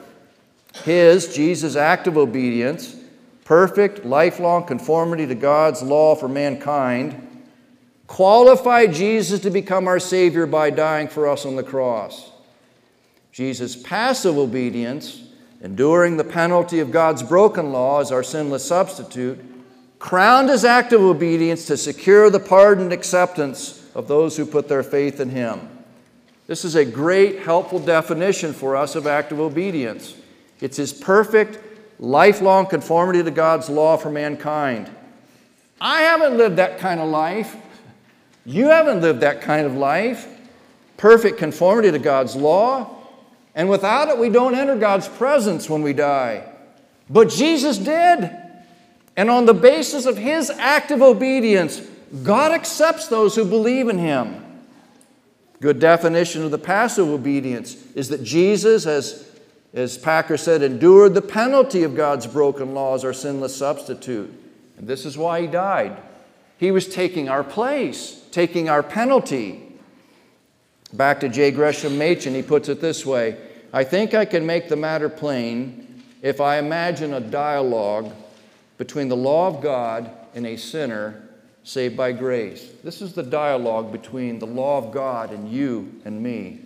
Jesus' active obedience, perfect, lifelong conformity to God's law for mankind, qualified Jesus to become our Savior by dying for us on the cross. Jesus' passive obedience, enduring the penalty of God's broken law as our sinless substitute, crowned His active obedience to secure the pardon and acceptance of those who put their faith in Him. This is a great, helpful definition for us of active obedience. It's His perfect, lifelong conformity to God's law for mankind. I haven't lived that kind of life. You haven't lived that kind of life. Perfect conformity to God's law. And without it, we don't enter God's presence when we die. But Jesus did. And on the basis of His active obedience, God accepts those who believe in Him. Good definition of the passive obedience is that Jesus, as Packer said, endured the penalty of God's broken law as our sinless substitute. And this is why He died. He was taking our place, taking our penalty. Back to J. Gresham Machen, he puts it this way: I think I can make the matter plain if I imagine a dialogue between the law of God and a sinner saved by grace. This is the dialogue between the law of God and you and me.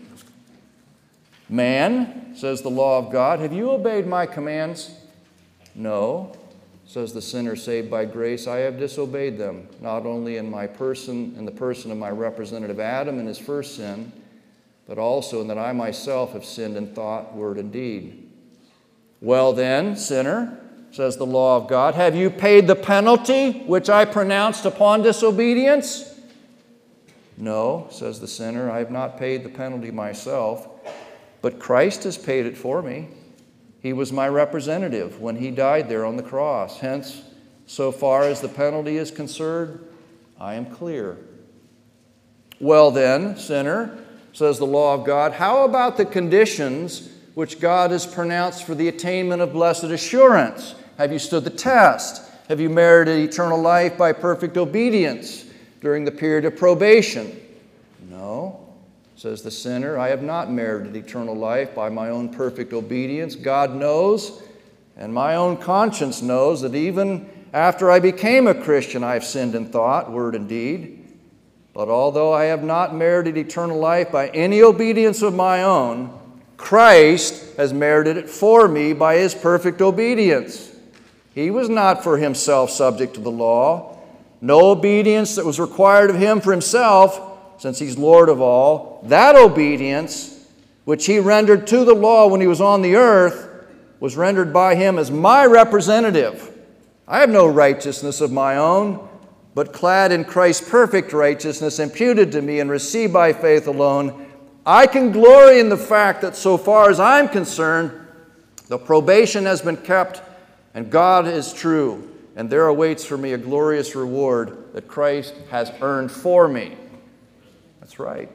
Man, says the law of God, have you obeyed my commands? No, says the sinner saved by grace, I have disobeyed them, not only in my person, in the person of my representative Adam in his first sin, but also in that I myself have sinned in thought, word, and deed. Well then, sinner, says the law of God, have you paid the penalty which I pronounced upon disobedience? No, says the sinner, I have not paid the penalty myself, but Christ has paid it for me. He was my representative when He died there on the cross. Hence, so far as the penalty is concerned, I am clear. Well then, sinner, says the law of God, how about the conditions which God has pronounced for the attainment of blessed assurance? Have you stood the test? Have you merited eternal life by perfect obedience during the period of probation? No, says the sinner, I have not merited eternal life by my own perfect obedience. God knows, and my own conscience knows, that even after I became a Christian, I have sinned in thought, word, and deed. But although I have not merited eternal life by any obedience of my own, Christ has merited it for me by His perfect obedience. He was not for Himself subject to the law. No obedience that was required of Him for Himself, since He's Lord of all. That obedience, which He rendered to the law when He was on the earth, was rendered by Him as my representative. I have no righteousness of my own, but clad in Christ's perfect righteousness imputed to me and received by faith alone, I can glory in the fact that so far as I'm concerned, the probation has been kept and God is true, and there awaits for me a glorious reward that Christ has earned for me. That's right.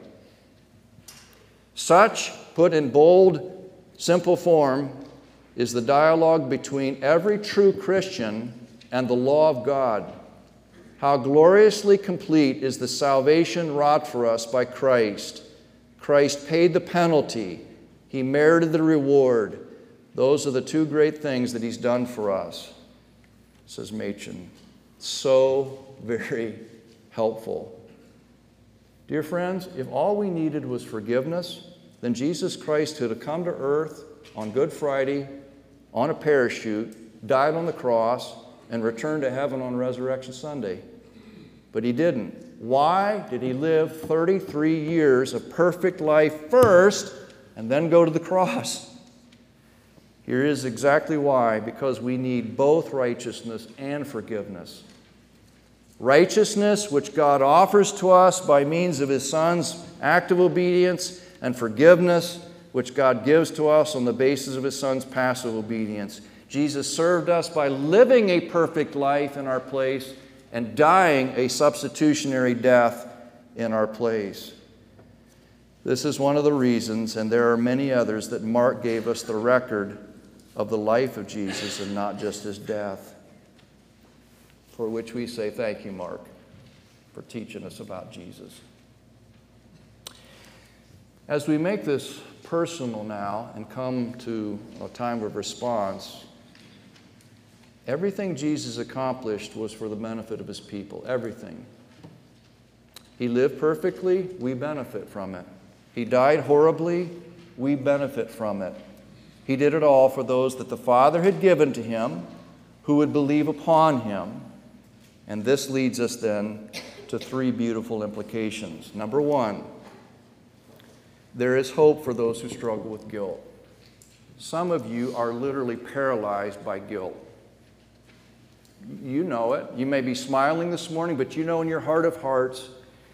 Such, put in bold, simple form, is the dialogue between every true Christian and the law of God. How gloriously complete is the salvation wrought for us by Christ. Christ paid the penalty. He merited the reward. Those are the two great things that he's done for us, says Machen. So very helpful. Dear friends, if all we needed was forgiveness, then Jesus Christ could have come to earth on Good Friday on a parachute, died on the cross, and returned to heaven on Resurrection Sunday. But he didn't. Why did he live 33 years of perfect life first and then go to the cross? Here is exactly why. Because we need both righteousness and forgiveness. Righteousness, which God offers to us by means of his Son's act of obedience, and forgiveness, which God gives to us on the basis of his Son's passive obedience. Jesus served us by living a perfect life in our place and dying a substitutionary death in our place. This is one of the reasons, and there are many others, that Mark gave us the record of the life of Jesus and not just his death, for which we say thank you, Mark, for teaching us about Jesus. As we make this personal now and come to a time of response, everything Jesus accomplished was for the benefit of his people. Everything. He lived perfectly, we benefit from it. He died horribly, we benefit from it. He did it all for those that the Father had given to him, who would believe upon him. And this leads us then to three beautiful implications. Number one, there is hope for those who struggle with guilt. Some of you are literally paralyzed by guilt. You know it. You may be smiling this morning, but you know in your heart of hearts,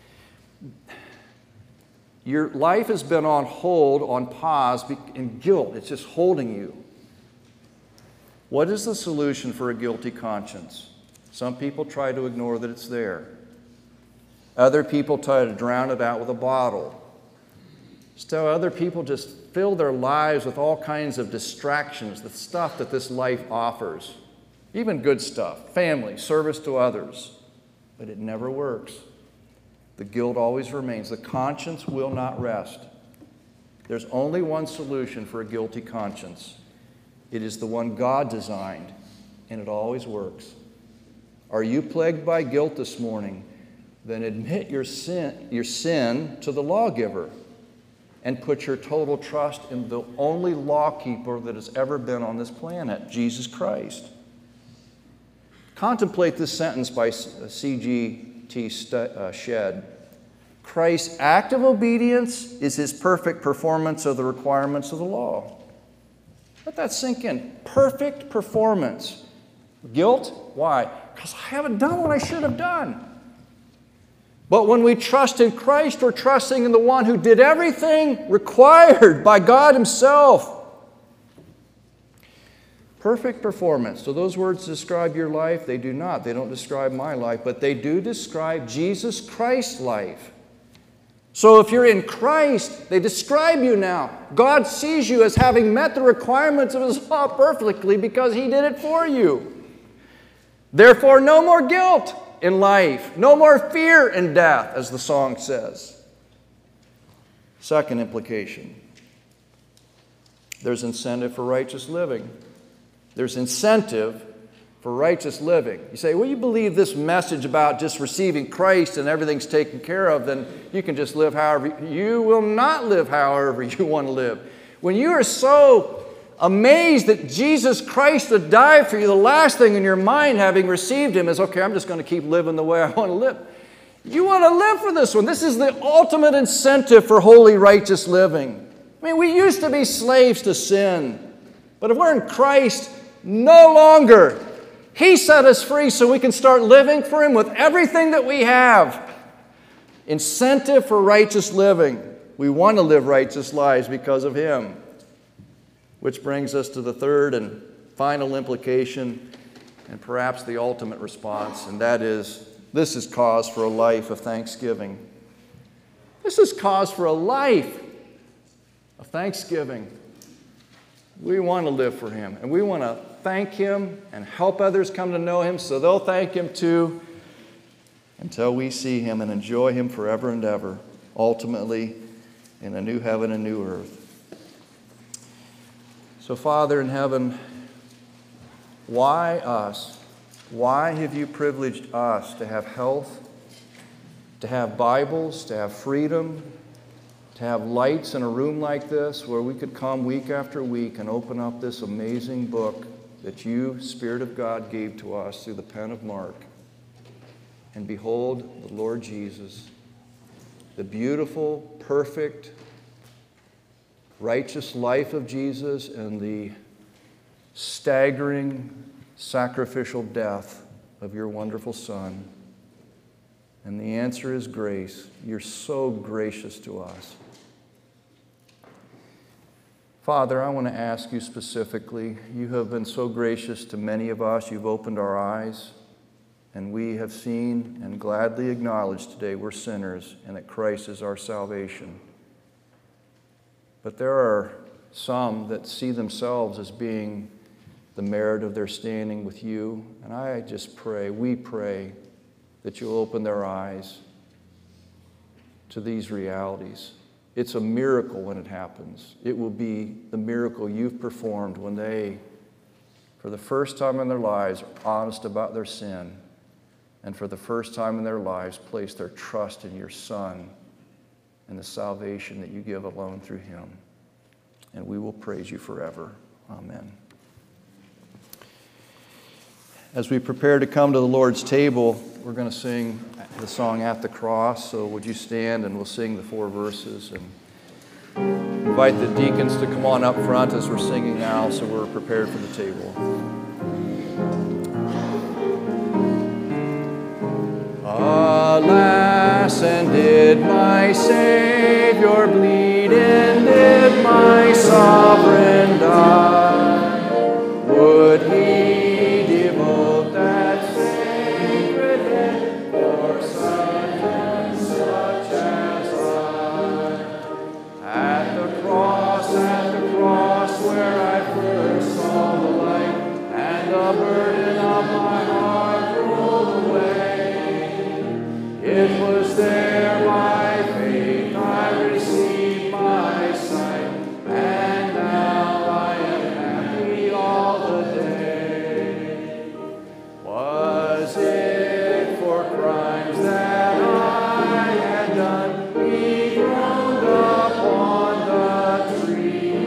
your life has been on hold, on pause, in guilt. It's just holding you. What is the solution for a guilty conscience? Some people try to ignore that it's there. Other people try to drown it out with a bottle. Still, other people just fill their lives with all kinds of distractions, the stuff that this life offers. Even good stuff, family, service to others. But it never works. The guilt always remains. The conscience will not rest. There's only one solution for a guilty conscience. It is the one God designed, and it always works. Are you plagued by guilt this morning? Then admit your sin to the lawgiver and put your total trust in the only lawkeeper that has ever been on this planet, Jesus Christ. Contemplate this sentence by C.G.T. Shedd. Christ's act of obedience is his perfect performance of the requirements of the law. Let that sink in. Perfect performance. Guilt? Why? Because I haven't done what I should have done. But when we trust in Christ, we're trusting in the one who did everything required by God himself. Perfect performance. Do those words describe your life? They do not. They don't describe my life, but they do describe Jesus Christ's life. So if you're in Christ, they describe you now. God sees you as having met the requirements of his law perfectly because he did it for you. Therefore, no more guilt in life. No more fear in death, as the song says. Second implication. There's incentive for righteous living. There's incentive for righteous living. You say, well, you believe this message about just receiving Christ and everything's taken care of, then you can just live however. You will not live however you want to live. When you are so amazed that Jesus Christ would die for you, the last thing in your mind, having received him, is, okay, I'm just going to keep living the way I want to live. You want to live for this one. This is the ultimate incentive for holy, righteous living. I mean, we used to be slaves to sin. But if we're in Christ, no longer. He set us free so we can start living for him with everything that we have. Incentive for righteous living. We want to live righteous lives because of him. Which brings us to the third and final implication, and perhaps the ultimate response, and that is, this is cause for a life of thanksgiving. This is cause for a life of thanksgiving. We want to live for him, and we want to thank him and help others come to know him so they'll thank him too, until we see him and enjoy him forever and ever, ultimately in a new heaven and new earth. So, Father in heaven, why us? Why have you privileged us to have health, to have Bibles, to have freedom, to have lights in a room like this where we could come week after week and open up this amazing book that you, Spirit of God, gave to us through the pen of Mark? And behold, the Lord Jesus, the beautiful, perfect, righteous life of Jesus and the staggering, sacrificial death of your wonderful Son. And the answer is grace. You're so gracious to us. Father, I want to ask you specifically, you have been so gracious to many of us. You've opened our eyes, and we have seen and gladly acknowledged today we're sinners and that Christ is our salvation. But there are some that see themselves as being the merit of their standing with you. And I just pray, we pray, that you'll open their eyes to these realities. It's a miracle when it happens. It will be the miracle you've performed when they, for the first time in their lives, are honest about their sin, and for the first time in their lives, place their trust in your Son and the salvation that you give alone through him. And we will praise you forever. Amen. As we prepare to come to the Lord's table, we're going to sing the song At the Cross. So would you stand and we'll sing the 4 verses and invite the deacons to come on up front as we're singing now so we're prepared for the table. Alas, and did my Savior bleed, and did my Sovereign die? Would he devote that sacred head for such and such as I? At the cross where I first saw the light, and the burden of my heart rolled away. It was there by faith I received my sight, and now I am happy all the day. Was it for crimes that I had done, he groaned upon the tree?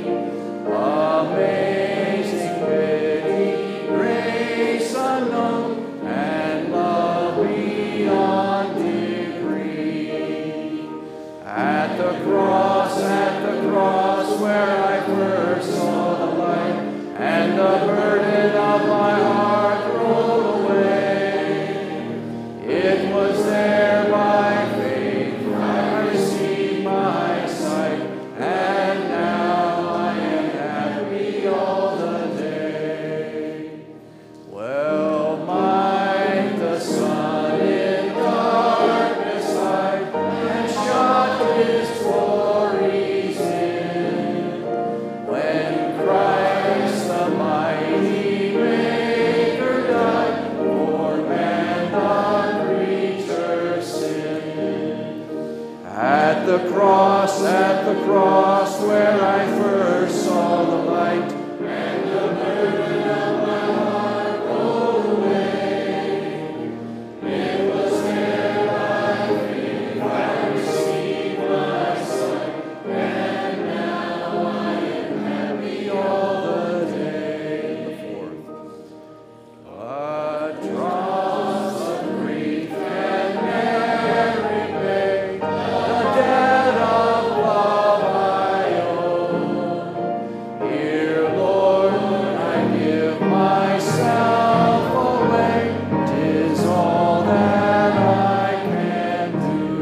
Amazing pity, grace unknown, and love beyond degree. At the cross where I first saw the light, and the burden of my heart rolled away. It was there by faith I received my sight, and now I am happy all the day. Well might the sun in darkness hide, and shut his glories in, when Christ the mighty Maker died for man the creature's sin. At the cross where I first saw the light, and the burden of my heart rolled away. It was there by faith I received my sight, and now I am happy all the day. The 4th. A dross of grief can never repay the debt of love I owe. Here, Lord, I give myself away. 'Tis all that I can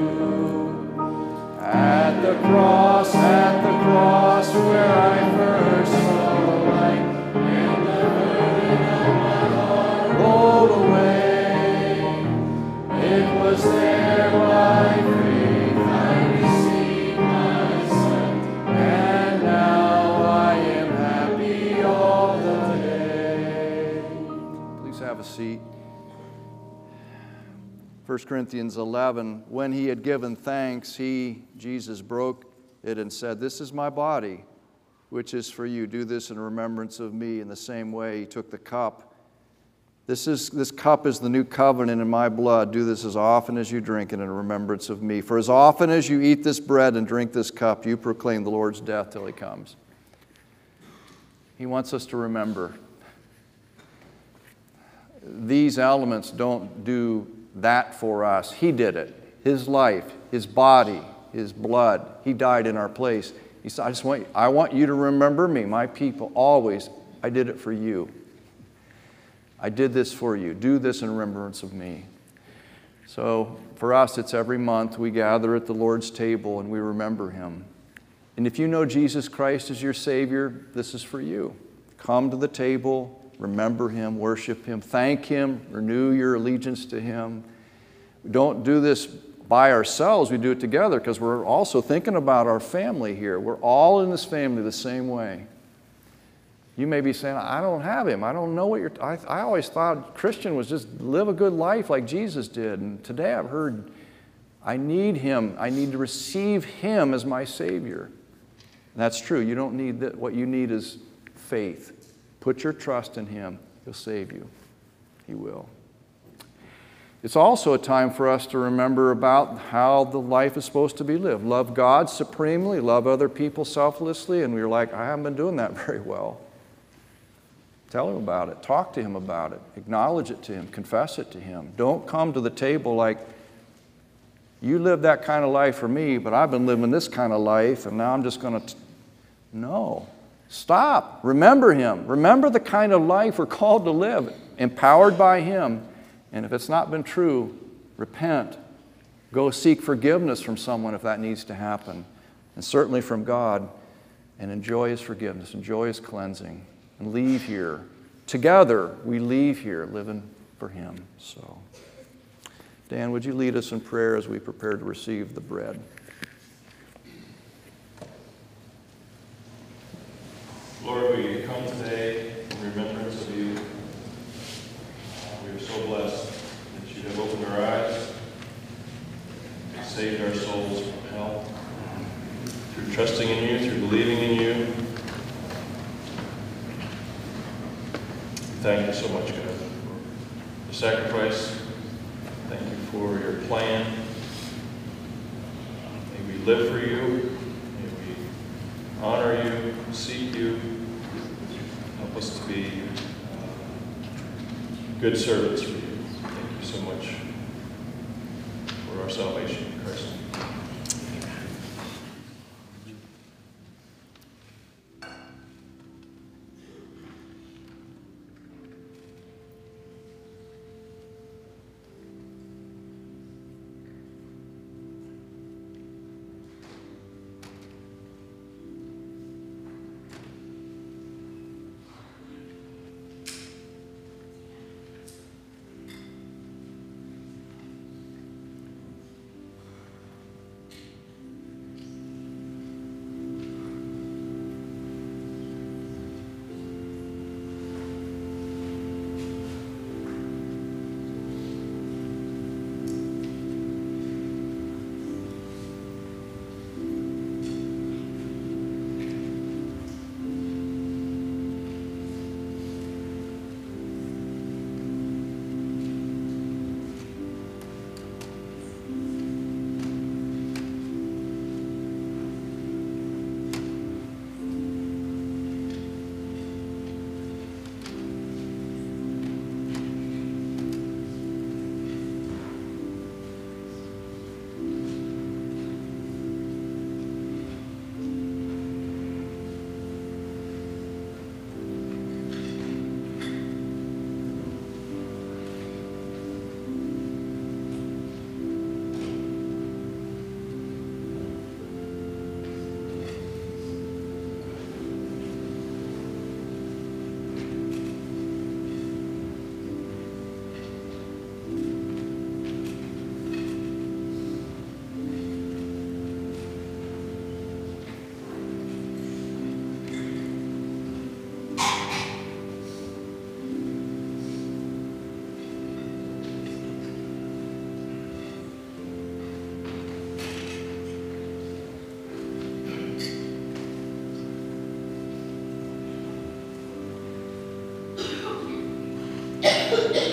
do. At the cross where I first saw the light, and the burden of my heart rolled away. It was there by faith I received my sight, and now I am happy all the day. Please have a seat. 1 Corinthians 11, when he had given thanks, Jesus broke it and said, "This is my body, which is for you. Do this in remembrance of me. In the same way, he took the cup. This cup is the new covenant in my blood. Do this as often as you drink it in remembrance of me. For as often as you eat this bread and drink this cup, you proclaim the Lord's death till he comes. He wants us to remember. These elements don't do that for us. He did it. His life, his body, his blood. He died in our place. He said, I want you to remember me, my people, always. I did it for you. I did this for you. Do this in remembrance of me. So for us, it's every month we gather at the Lord's table and we remember him. And if you know Jesus Christ as your Savior, this is for you. Come to the table, remember him, worship him, thank him, renew your allegiance to him. We don't do this by ourselves, we do it together because we're also thinking about our family here. We're all in this family the same way. You may be saying, I don't have him. I don't know what you're... I always thought Christian was just live a good life like Jesus did. And today I've heard, I need him. I need to receive him as my Savior. And that's true. You don't need that. What you need is faith. Put your trust in him. He'll save you. He will. It's also a time for us to remember about how the life is supposed to be lived. Love God supremely, love other people selflessly, and we're like, I haven't been doing that very well. Tell him about it. Talk to him about it. Acknowledge it to him. Confess it to him. Don't come to the table like, you live that kind of life for me, but I've been living this kind of life, and now I'm just going to... No. Stop. Remember him. Remember the kind of life we're called to live, empowered by him. And if it's not been true, repent. Go seek forgiveness from someone if that needs to happen. And certainly from God. And enjoy his forgiveness. Enjoy his cleansing. And leave here. Together, we leave here living for him. So, Dan, would you lead us in prayer as we prepare to receive the bread? Lord, we come today in remembrance of you. We are so blessed that you have opened our eyes and saved our souls from hell. Through trusting in you, through believing in you. Thank you so much, God, for the sacrifice. Thank you for your plan. May we live for you. May we honor you, seek you. Help us to be good servants for you. Thank you so much for our salvation in Christ.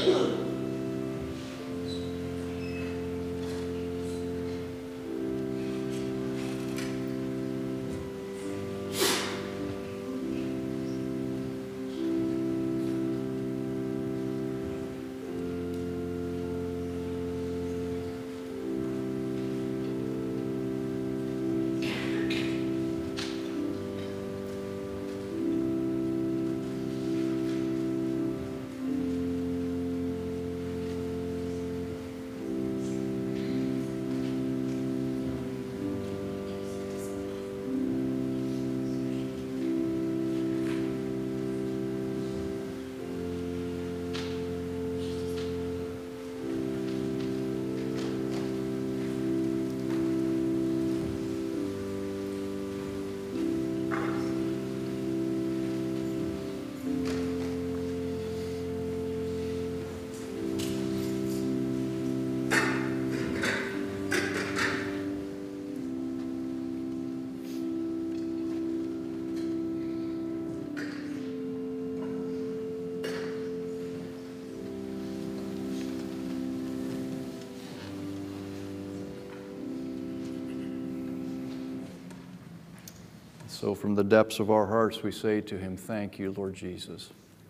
So from the depths of our hearts, we say to him, thank you, Lord Jesus.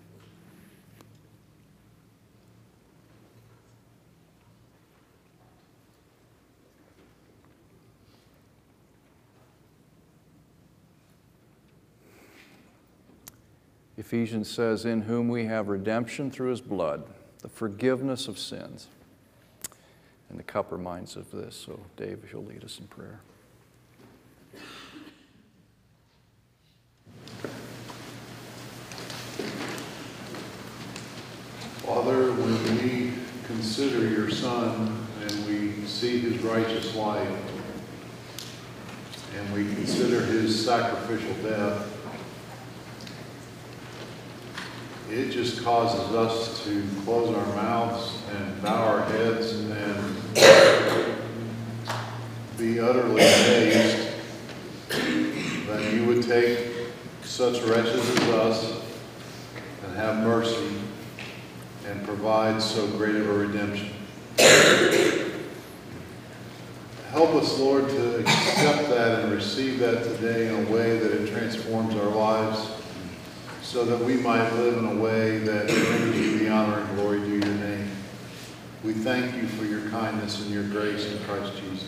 Ephesians says, in whom we have redemption through his blood, the forgiveness of sins. And the cup reminds us of this. So Dave, if you'll lead us in prayer. Father, when we consider your Son and we see his righteous life and we consider his sacrificial death, it just causes us to close our mouths and bow our heads and be utterly amazed that you would take such wretches as us and have mercy and provide so great of a redemption. Help us, Lord, to accept that and receive that today in a way that it transforms our lives so that we might live in a way that brings you the honor and glory to your name. We thank you for your kindness and your grace in Christ Jesus.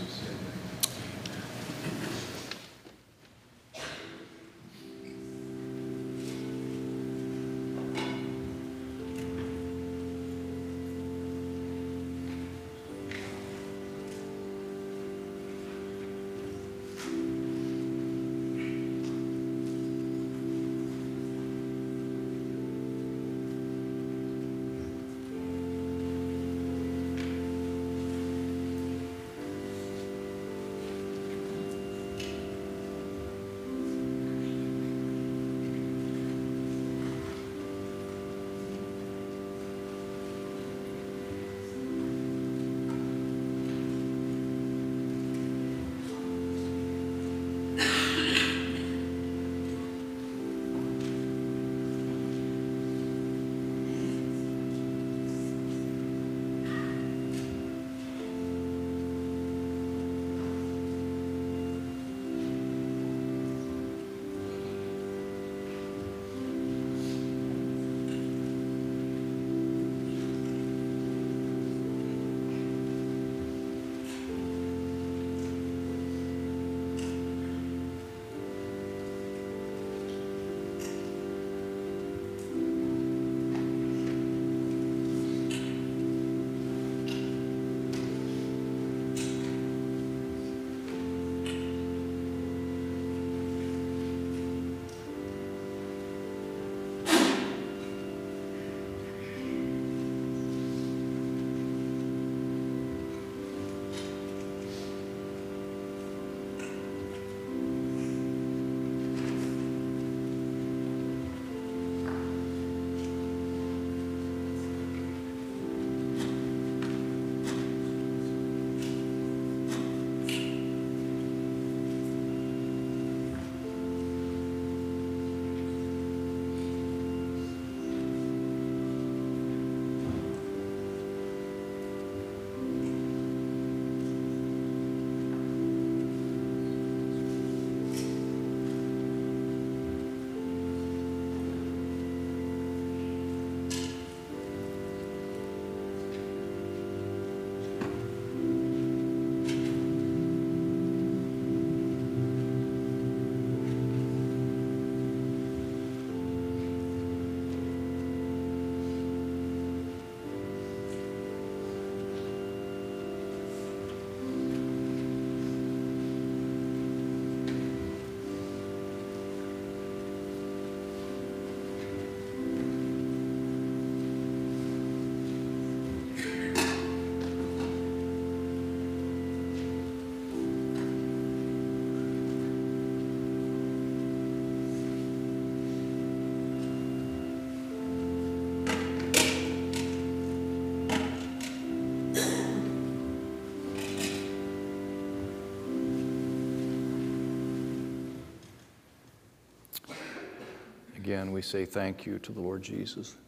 again, we say thank you to the Lord Jesus.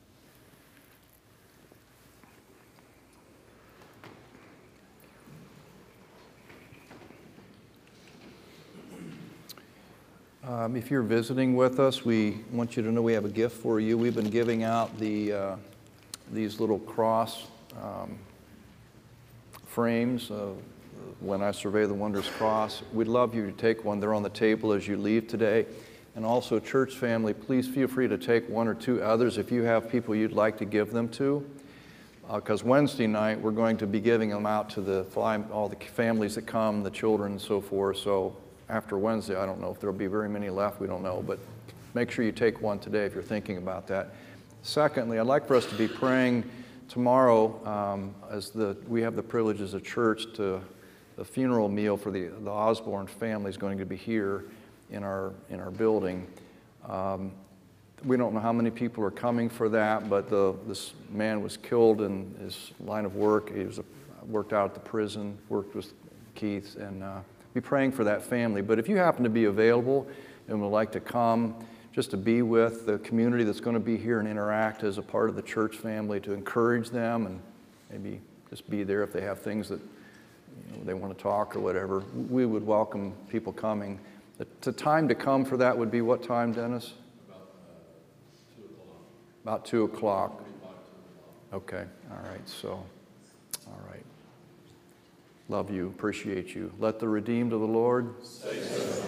If you're visiting with us, we want you to know we have a gift for you. We've been giving out these little cross frames, When I Survey the Wondrous Cross. We'd love you to take one. They're on the table as you leave today. And also, church family, please feel free to take one or two others if you have people you'd like to give them to. Because Wednesday night, we're going to be giving them out to all the families that come, the children and so forth. So after Wednesday, I don't know if there'll be very many left, we don't know, but make sure you take one today if you're thinking about that. Secondly, I'd like for us to be praying tomorrow as we have the privilege as a church to the funeral meal for the Osborne family is going to be here in our building. We don't know how many people are coming for that, but this man was killed in his line of work. He worked out at the prison, worked with Keith, and be praying for that family. But if you happen to be available and would like to come just to be with the community that's going to be here and interact as a part of the church family, to encourage them and maybe just be there if they have things that they want to talk or whatever, we would welcome people coming. The time to come for that would be what time, Dennis? About 2 o'clock. Okay, all right, so, all right. Love you, appreciate you. Let the redeemed of the Lord say so.